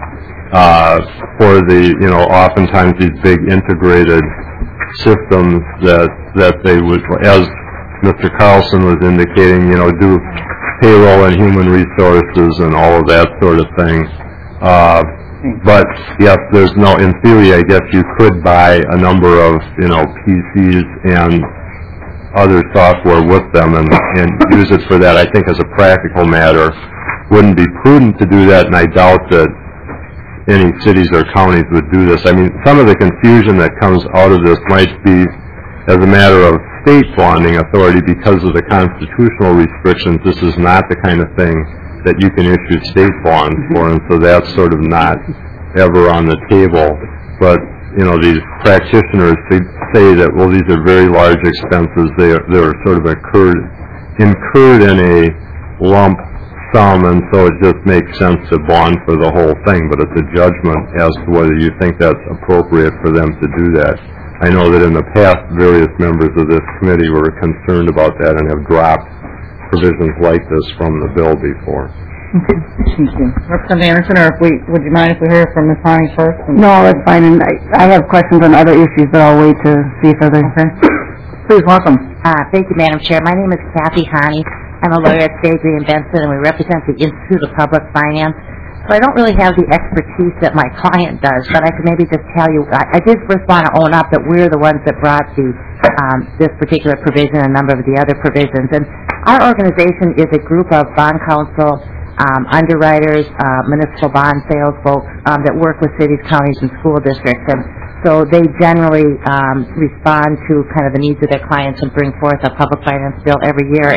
for the, oftentimes these big integrated systems that they would, as Mr. Carlson was indicating, do payroll and human resources and all of that sort of thing. But yes, in theory, I guess you could buy a number of, PCs and other software with them and use it for that. I think as a practical matter, wouldn't be prudent to do that, and I doubt that any cities or counties would do this. I mean, some of the confusion that comes out of this might be as a matter of state bonding authority because of the constitutional restrictions. This is not the kind of thing that you can issue state bonds for, and so that's sort of not ever on the table. But these practitioners, they say that, well, these are very large expenses. They're sort of incurred in a lump sum, and so it just makes sense to bond for the whole thing. But it's a judgment as to whether you think that's appropriate for them to do that. I know that in the past, various members of this committee were concerned about that and have dropped provisions like this from the bill before. Okay, thank you. Representative Anderson, or would you mind if we hear from Ms. Honey first? No, that's fine, and I have questions on other issues, but I'll wait to see further. Okay. Please, welcome. Thank you, Madam Chair. My name is Kathy Honey. I'm a lawyer at Stagley & Benson, and we represent the Institute of Public Finance. So I don't really have the expertise that my client does, but I can maybe just tell you, I did first want to own up that we're the ones that brought this particular provision and a number of the other provisions. And our organization is a group of bond counsel, underwriters, municipal bond sales folks that work with cities, counties, and school districts. And so they generally respond to kind of the needs of their clients and bring forth a public finance bill every year.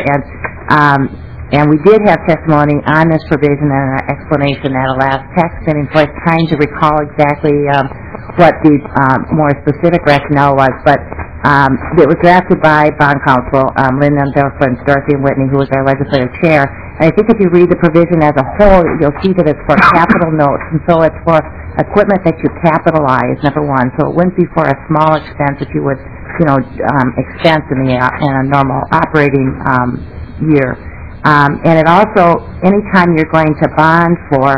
And we did have testimony on this provision and an explanation at a last tax committee, so I was trying to recall exactly what the more specific rationale was. But it was drafted by bond counsel, Lynn Nunn-Delfer and Dorothy Whitney, who was our legislative chair. And I think if you read the provision as a whole, you'll see that it's for capital notes, and so it's for equipment that you capitalize, number one. So it wouldn't be for a small expense if you would, expense in a normal operating year. And it also, anytime you're going to bond for,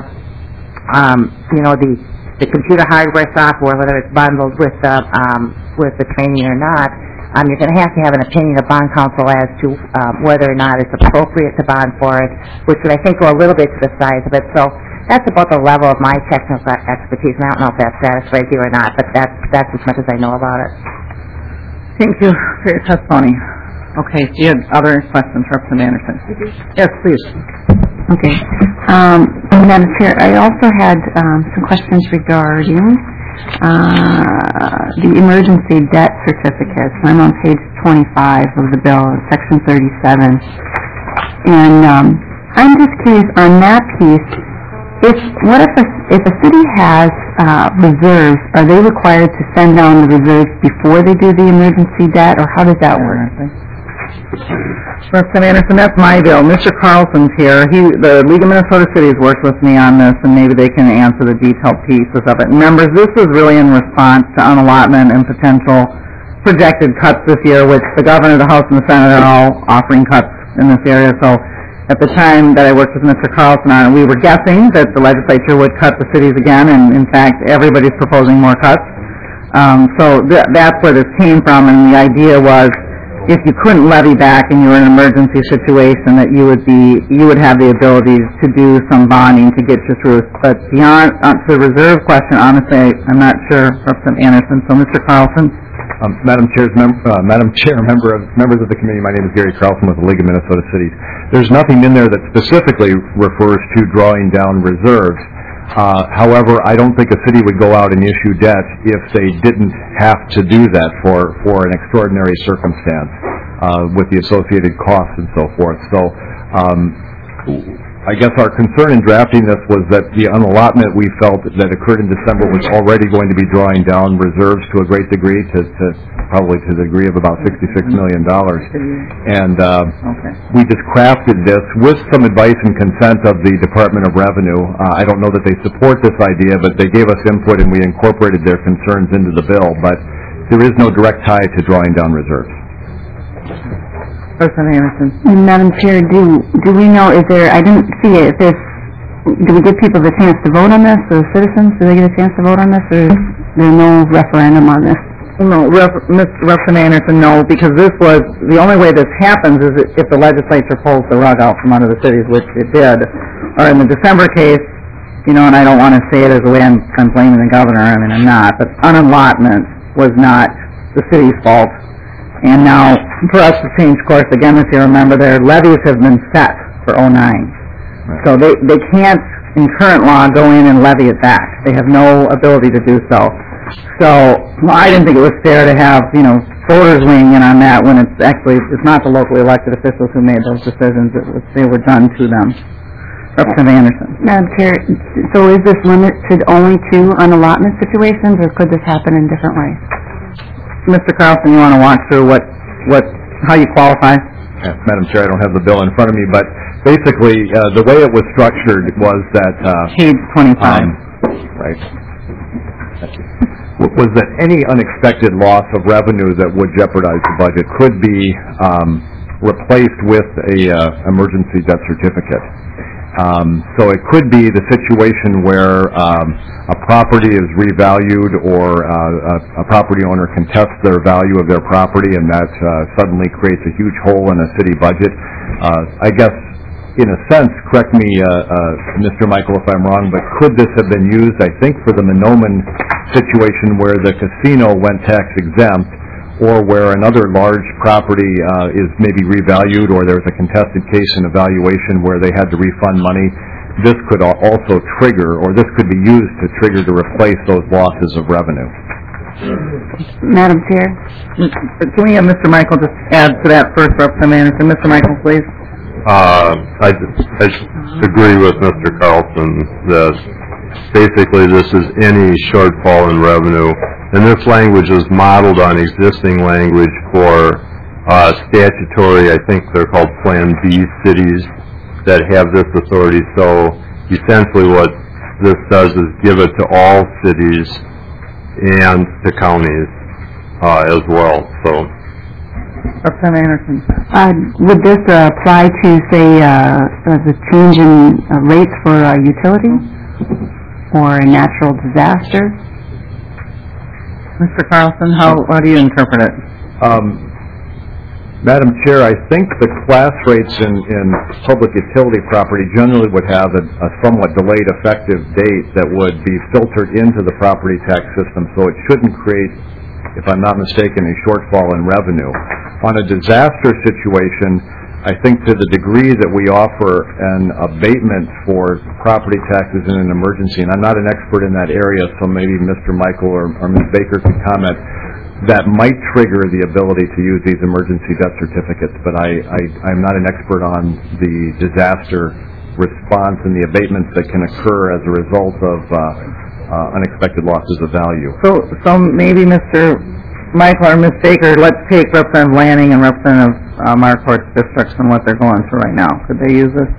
the computer hardware, software, whether it's bundled with the training or not, you're going to have an opinion of bond counsel as to whether or not it's appropriate to bond for it, which would, I think, go a little bit to the size of it. So that's about the level of my technical expertise, and I don't know if that satisfies you or not, but that's as much as I know about it. Thank you for your testimony. Okay, do you have other questions, Representative Anderson? Yes, please. Okay. Madam Chair, I also had some questions regarding the emergency debt certificates. I'm on page 25 of the bill, section 37. And I'm just curious on that piece, if a city has reserves, are they required to send down the reserves before they do the emergency debt, or how does that work? Representative Anderson, that's my bill. Mr. Carlson's here. The League of Minnesota Cities worked with me on this, and maybe they can answer the detailed pieces of it. Members, this is really in response to unallotment and potential projected cuts this year, which the governor, the House, and the Senate are all offering cuts in this area. So at the time that I worked with Mr. Carlson on it, we were guessing that the legislature would cut the cities again, and in fact, everybody's proposing more cuts. So that's where this came from, and the idea was, if you couldn't levy back and you were in an emergency situation, that you would have the ability to do some bonding to get you through. But beyond to the reserve question, honestly, I'm not sure, Representative Anderson. So, Mr. Carlson. Madam Chair, members of the committee, my name is Gary Carlson with the League of Minnesota Cities. There's nothing in there that specifically refers to drawing down reserves. However, I don't think a city would go out and issue debt if they didn't have to do that for an extraordinary circumstance with the associated costs and so forth. So I guess our concern in drafting this was that the unallotment we felt that occurred in December was already going to be drawing down reserves to a great degree, probably to the degree of about $66 million. And we just crafted this with some advice and consent of the Department of Revenue. I don't know that they support this idea, but they gave us input and we incorporated their concerns into the bill. But there is no direct tie to drawing down reserves. Person Anderson. Madam Chair, do we know, I didn't see it, do we give people the chance to vote on this, or citizens, do they get a chance to vote on this, or is there no referendum on this? No, Representative Anderson, no, because the only way this happens is if the legislature pulls the rug out from under the cities, which it did. Or in the December case, and I don't want to say it as a way I'm blaming the governor, I mean, I'm not, but unallotment was not the city's fault. And now, for us to change course again this year, remember their levies have been set for '09. Right. So they can't, in current law, go in and levy it back. They have no ability to do so. So, I didn't think it was fair to have, voters weighing in on that when it's not the locally elected officials who made those decisions. They were done to them. Representative Anderson. Madam Chair, so is this limited only to unallotment situations, or could this happen in different ways? Mr. Carlson, you want to walk through how you qualify? Yes, Madam Chair, I don't have the bill in front of me, but basically the way it was structured was that page 25. Right. Was that any unexpected loss of revenue that would jeopardize the budget could be replaced with a emergency debt certificate. So it could be the situation where a property is revalued or a property owner contests their value of their property, and that suddenly creates a huge hole in a city budget. I guess, in a sense, correct me, Mr. Michael, if I'm wrong, but could this have been used, I think, for the Monoman situation where the casino went tax exempt, or where another large property is maybe revalued, or there's a contested case in evaluation where they had to refund money. This could also trigger, or this could be used to trigger to replace those losses of revenue. Madam Chair? Can we have Mr. Michael just add to that first, Representative Anderson? Mr. Michael, please. I agree with Mr. Carlson that basically this is any shortfall in revenue. And this language is modeled on existing language for statutory, I think they're called Plan B cities that have this authority. So essentially what this does is give it to all cities and to counties as well. So, Representative Anderson. Would this apply to, say, the change in rates for utilities or a natural disaster? Mr. Carlson, how do you interpret it? Madam Chair, I think the class rates in public utility property generally would have a somewhat delayed effective date that would be filtered into the property tax system, so it shouldn't create, if I'm not mistaken, a shortfall in revenue. On a disaster situation, I think to the degree that we offer an abatement for property taxes in an emergency, and I'm not an expert in that area, so maybe Mr. Michael or Ms. Baker can comment, that might trigger the ability to use these emergency debt certificates, but I'm not an expert on the disaster response and the abatements that can occur as a result of unexpected losses of value. So maybe Mr. Michael or Ms. Baker, let's take Representative Lanning and Representative Marquardt's districts and what they're going through right now. Could they use this?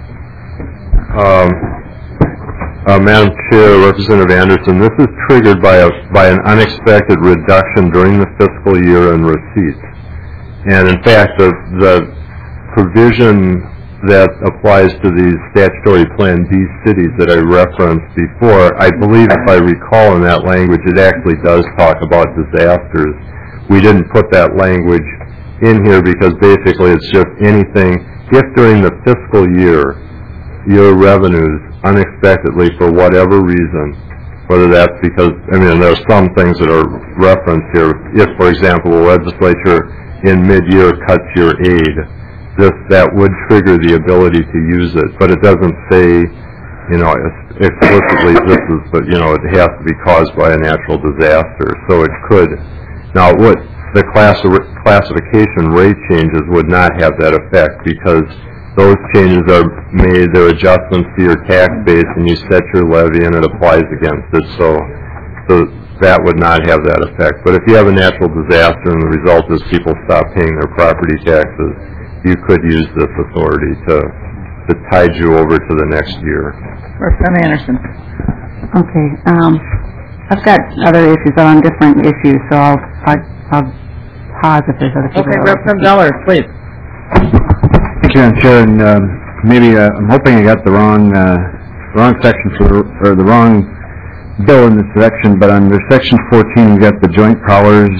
Madam Chair, Representative Anderson, this is triggered by an unexpected reduction during the fiscal year in receipts. And in fact, the provision that applies to these statutory Plan B cities that I referenced before, I believe if I recall in that language, it actually does talk about disasters. We didn't put that language in here because basically it's just anything, if during the fiscal year your revenues unexpectedly for whatever reason, whether that's because, there are some things that are referenced here. If, for example, the legislature in mid-year cuts your aid, that would trigger the ability to use it, but it doesn't say explicitly this is, it has to be caused by a natural disaster. So it could. Now, what the classification rate changes would not have that effect because those changes are made, they're adjustments to your tax base, and you set your levy and it applies against it. So that would not have that effect. But if you have a natural disaster and the result is people stop paying their property taxes, you could use this authority to tide you over to the next year. Representative Anderson. Okay. I've got other issues on different issues, so I'll pause if there's other people. Okay, Representative Zeller, please. Thank you, Madam Chair. And maybe I'm hoping I got the wrong section or the wrong bill in this section, but under Section 14, we've got the joint powers,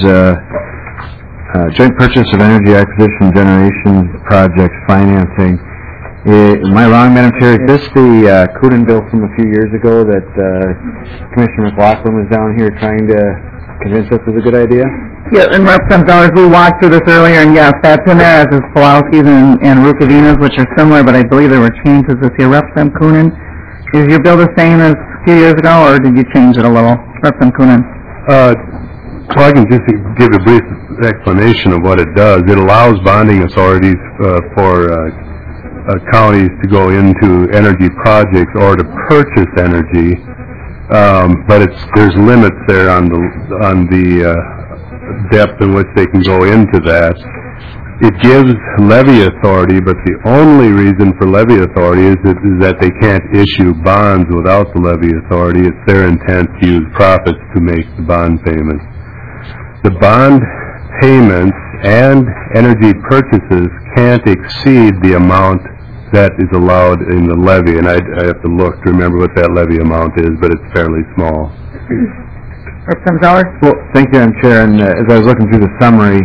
joint purchase of energy acquisition generation projects financing. Am I wrong, Madam Chair? Is this the Coonan bill from a few years ago that Commissioner McLaughlin was down here trying to convince us was a good idea? Yeah, and Representative Zeller, we walked through this earlier, and yes, that's in there, as is Pulowski's and Rukavinas, which are similar, but I believe there were changes this year. Representative Coonan, is your bill the same as a few years ago, or did you change it a little? Representative Coonan. So I can just give a brief explanation of what it does. It allows bonding authorities for counties to go into energy projects or to purchase energy, but there's limits there on the depth in which they can go into that. It gives levy authority, but the only reason for levy authority is that they can't issue bonds without the levy authority. It's their intent to use profits to make the bond payments. The bond payments and energy purchases can't exceed the amount that is allowed in the levy, and I have to look to remember what that levy amount is, but it's fairly small. Representative Zeller? Well, thank you, Madam Chair. And as I was looking through the summary,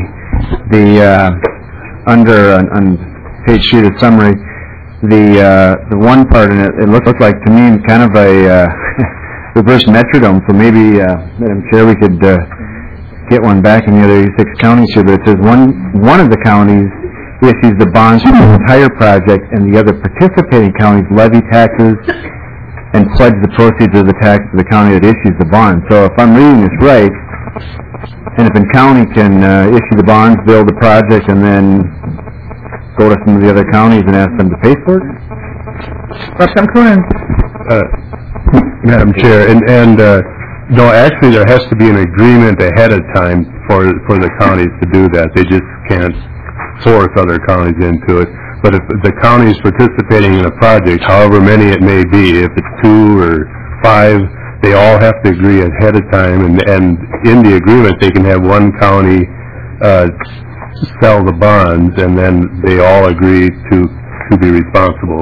on page 3 of the summary, the one part in it, it looked like to me kind of a reverse metrodome. So maybe, Madam Chair, we could get one back in the other 86 counties here. But it says one of the counties issues the bonds for the entire project, and the other participating counties levy taxes and pledge the proceeds of the tax to the county that issues the bond. So if I'm reading this right, Hennepin County can issue the bonds, build the project, and then go to some of the other counties and ask them to pay for it? Representative Coonan. Madam Chair, no, actually there has to be an agreement ahead of time for the counties to do that. They just can't force other counties into it. But if the county is participating in a project, however many it may be, if it's 2 or 5, they all have to agree ahead of time, and in the agreement they can have one county sell the bonds, and then they all agree to be responsible.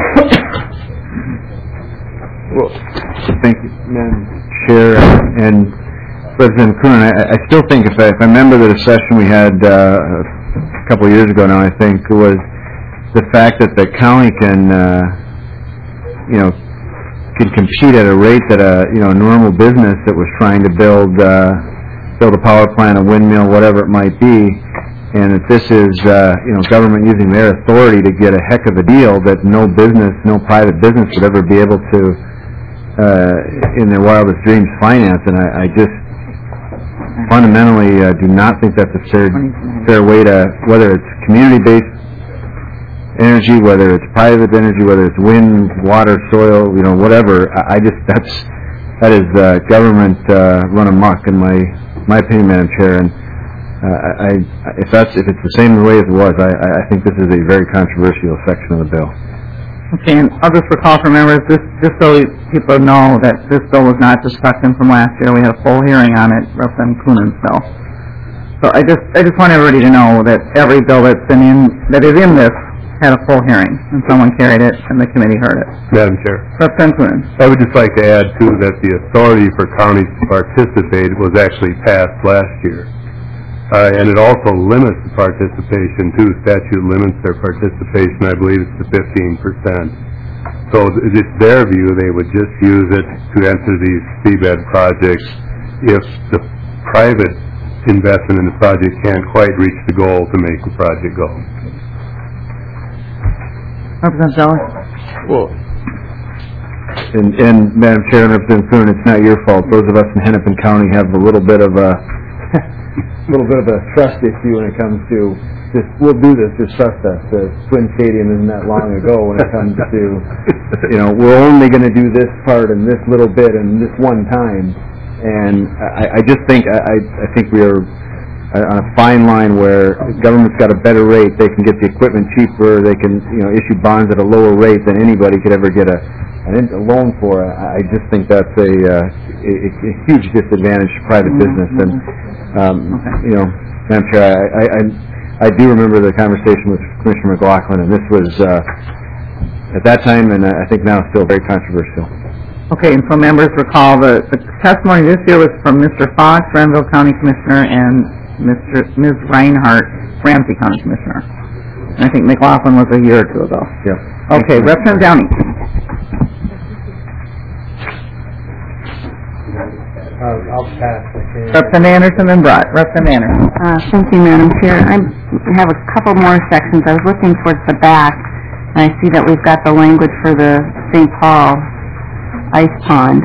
Well, thank you, Madam Chair, and President Coonan. I still think, if I remember the discussion we had a couple of years ago now, I think, was the fact that the county can compete at a rate that a normal business that was trying to build a power plant, a windmill, whatever it might be, and if this is government using their authority to get a heck of a deal that no private business would ever be able to, in their wildest dreams, finance, and I just fundamentally do not think that's a fair way to, whether it's community-based energy, whether it's private energy, whether it's wind, water, soil, whatever. That is government run amok in my opinion, Madam Chair. And if it's the same way as it was, I think this is a very controversial section of the bill. Okay, and I'll just recall for members, just so people know that this bill was not just tucked in from last year. We had a full hearing on it, Representative Coonan's bill. So I just want everybody to know that every bill that is in this had a full hearing, and someone carried it, and the committee heard it. Madam Chair. Representative Coonan. I would just like to add, too, that the authority for counties to participate was actually passed last year. And it also limits the participation, too. Statute limits their participation, I believe it's to 15%. So it's their view they would just use it to enter these seabed projects if the private investment in the project can't quite reach the goal to make the project go. Representative Zeller. Well, And Madam Chair and Representative Thune, it's not your fault. Those of us in Hennepin County have a little bit of a trust issue when it comes to just, we'll do this, just trust us. The Twin Stadium isn't that long ago when it comes to, we're only going to do this part and this little bit and this one time. And I just think, I think we are on a fine line where the government's got a better rate. They can get the equipment cheaper. They can, issue bonds at a lower rate than anybody could ever get a loan for. I just think that's a huge disadvantage to private business. And, Madam Chair, I do remember the conversation with Commissioner McLaughlin, and this was, at that time, and I think now still very controversial. Okay, and so members recall the testimony this year was from Mr. Fox, Granville County Commissioner, and Ms. Reinhardt, Ramsey County Commissioner. And I think McLaughlin was a year or two ago. Yeah. Okay, Representative Downey. I'll pass. Representative Anderson and Brott. Representative Anderson. Thank you, Madam Chair. I have a couple more sections. I was looking towards the back, and I see that we've got the language for the St. Paul Ice Pond.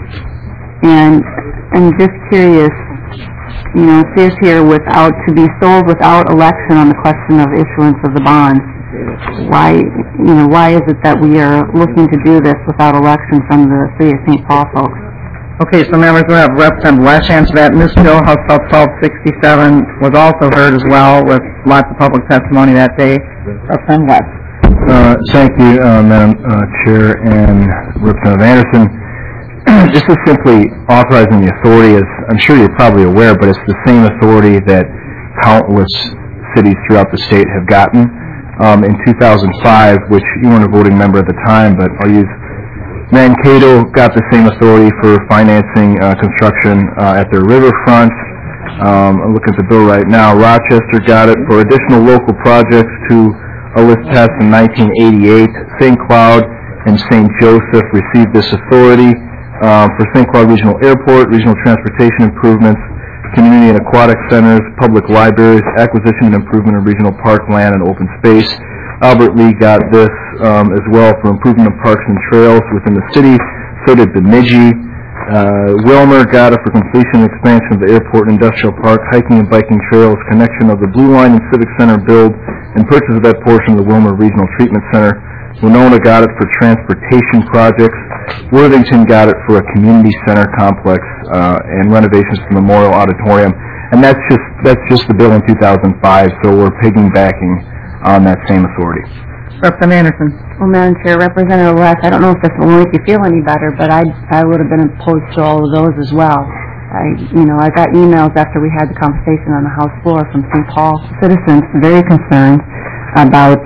And I'm just curious, it says here to be sold without election on the question of issuance of the bonds. Why is it that we are looking to do this without election from the City of St. Paul folks? Okay, so members, we have Representative Lesh answer that. Ms. Hill, House Bill 1267, was also heard as well with lots of public testimony that day. Representative Lesh. Thank you, Madam Chair and Representative Anderson. This is simply authorizing the authority, as I'm sure you're probably aware, but it's the same authority that countless cities throughout the state have gotten. In 2005, which you weren't a voting member at the time, but I'll use Mankato got the same authority for financing construction at their riverfront. I'm looking at the bill right now. Rochester got it for additional local projects to a list passed in 1988. St. Cloud and St. Joseph received this authority for St. Cloud Regional Airport, regional transportation improvements, community and aquatic centers, public libraries, acquisition and improvement of regional park land and open space. Albert Lee got this as well for improvement of parks and trails within the city. So did Bemidji. Wilmer got it for completion and expansion of the airport and industrial park, hiking and biking trails, connection of the Blue Line and Civic Center build, and purchase of that portion of the Wilmer Regional Treatment Center. Winona got it for transportation projects. Worthington got it for a community center complex and renovations to the Memorial Auditorium. And that's just the bill in 2005, so we're piggybacking on that same authority. Representative Anderson. Well, Madam Chair, Representative Lesh, I don't know if this will make you feel any better, but I would have been opposed to all of those as well. I got emails after we had the conversation on the House floor from St. Paul citizens very concerned about,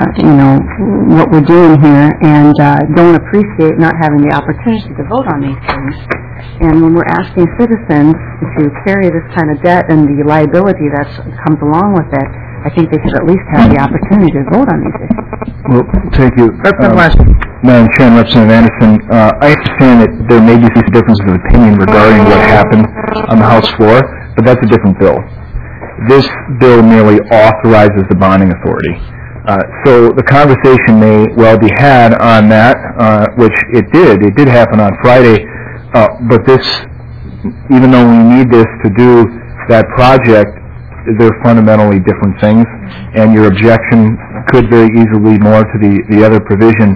what we're doing here and don't appreciate not having the opportunity to vote on these things. And when we're asking citizens to carry this kind of debt and the liability that comes along with it, I think they should at least have the opportunity to vote on these issues. Well, thank you. Madam Chair and Representative Anderson, I understand that there may be some differences of opinion regarding what happened on the House floor, but that's a different bill. This bill merely authorizes the bonding authority. So the conversation may well be had on that, which it did. It did happen on Friday, but this, even though we need this to do that project, they're fundamentally different things, and your objection could very easily more to the other provision,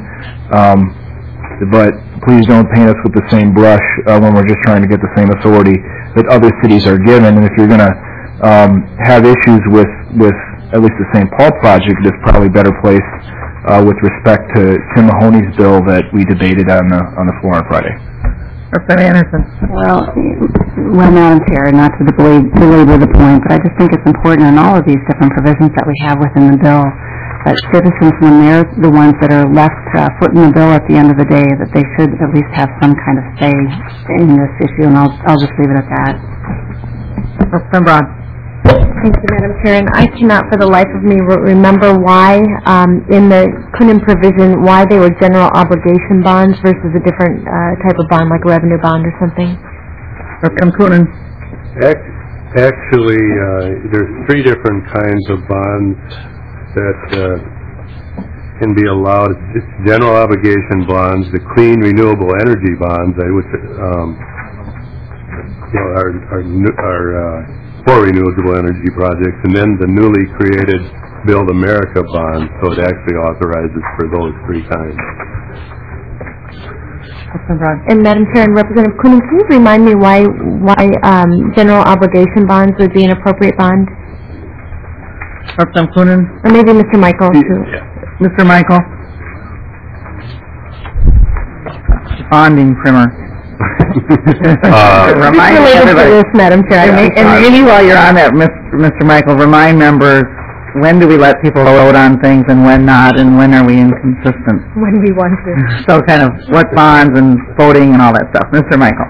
but please don't paint us with the same brush when we're just trying to get the same authority that other cities are given. And if you're going to have issues with at least the St. Paul project, it's probably better placed with respect to Tim Mahoney's bill that we debated on the floor on Friday. Representative Anderson. Well, Madam Chair, not to belabor the point, but I just think it's important in all of these different provisions that we have within the bill that citizens, when they're the ones that are left footing the bill at the end of the day, that they should at least have some kind of say in this issue, and I'll just leave it at that. Representative Brown. Thank you, Madam Chair. And I cannot for the life of me remember why, in the Coonan provision, why they were general obligation bonds versus a different type of bond, like a revenue bond or something. Representative Coonan. Actually, there's three different kinds of bonds that can be allowed. It's general obligation bonds, the clean renewable energy bonds, which are for renewable energy projects, and then the newly created Build America bond. So it actually authorizes for those three kinds. And Madam Chair and Representative Coonan, can you remind me why general obligation bonds would be an appropriate bond? Representative Coonan? Or maybe Mr. Michael, too. Mr. Michael? Bonding primer. Remind everybody. This, Madam Chair. And maybe while you're on that, Mr. Michael, remind members, when do we let people vote on things and when not, and when are we inconsistent? When we want to. So kind of what bonds and voting and all that stuff. Mr. Michael.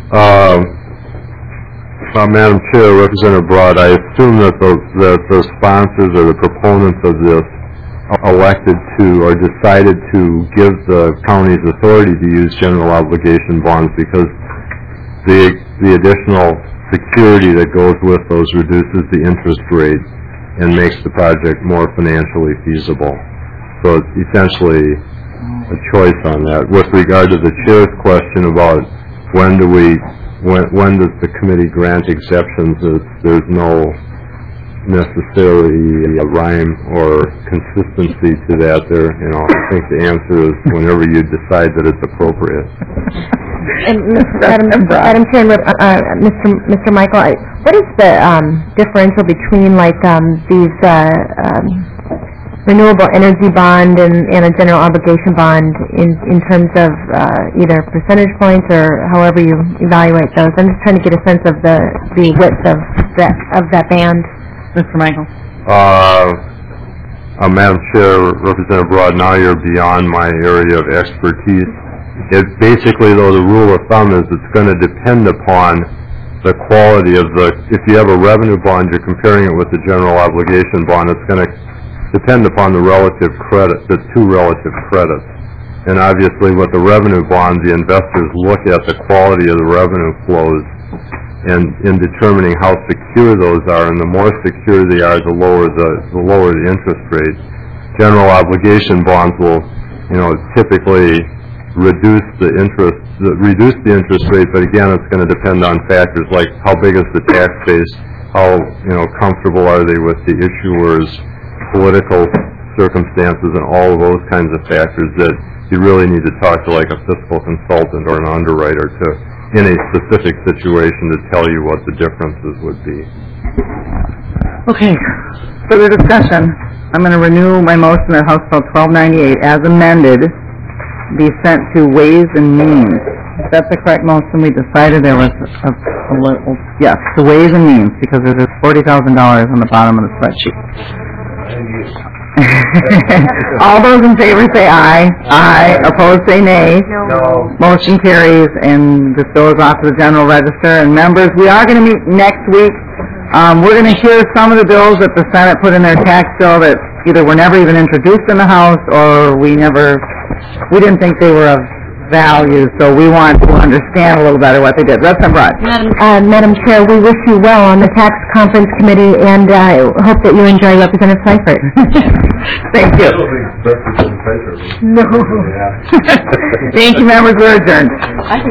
Madam Chair, Representative Broad, I assume that the sponsors or the proponents of this elected to or decided to give the county's authority to use general obligation bonds because the additional security that goes with those reduces the interest rate and makes the project more financially feasible. So it's essentially a choice on that. With regard to the chair's question about when does the committee grant exceptions, there's no necessarily a rhyme or consistency to that. I think the answer is whenever you decide that it's appropriate. And Madam Chair, Mr. Michael, what is the differential between these renewable energy bond and a general obligation bond in terms of either percentage points or however you evaluate those? I'm just trying to get a sense of the width of that band. Mr. Michael. Madam Chair, Representative Broad, now you're beyond my area of expertise. Basically, though, the rule of thumb is it's going to depend upon the quality of if you have a revenue bond, you're comparing it with the general obligation bond, it's going to depend upon the two relative credits. And obviously, with the revenue bond, the investors look at the quality of the revenue flows and in determining how secure those are, and the more secure they are, the lower the interest rate. General obligation bonds will, typically reduce the interest rate, but again, it's going to depend on factors like how big is the tax base, how comfortable are they with the issuer's political circumstances, and all of those kinds of factors that you really need to talk to like a fiscal consultant or an underwriter in a specific situation to tell you what the differences would be. Okay, further discussion. I'm going to renew my motion that House Bill 1298 as amended be sent to Ways and Means. Is that the correct motion? We decided there was a little, yes, to Ways and Means, because there's $40,000 on the bottom of the spreadsheet. All those in favor say aye. Aye. Opposed say nay. No. Motion carries, and this bill is off to the general register. And members, we are going to meet next week. We're going to hear some of the bills that the Senate put in their tax bill that either were never even introduced in the House, or we didn't think they were of value, so we want to understand a little better what they did. Representative Broad. Madam Chair, we wish you well on the tax conference committee, and hope that you enjoy Representative Seifert. Thank you. No. Thank you, members. We're adjourned.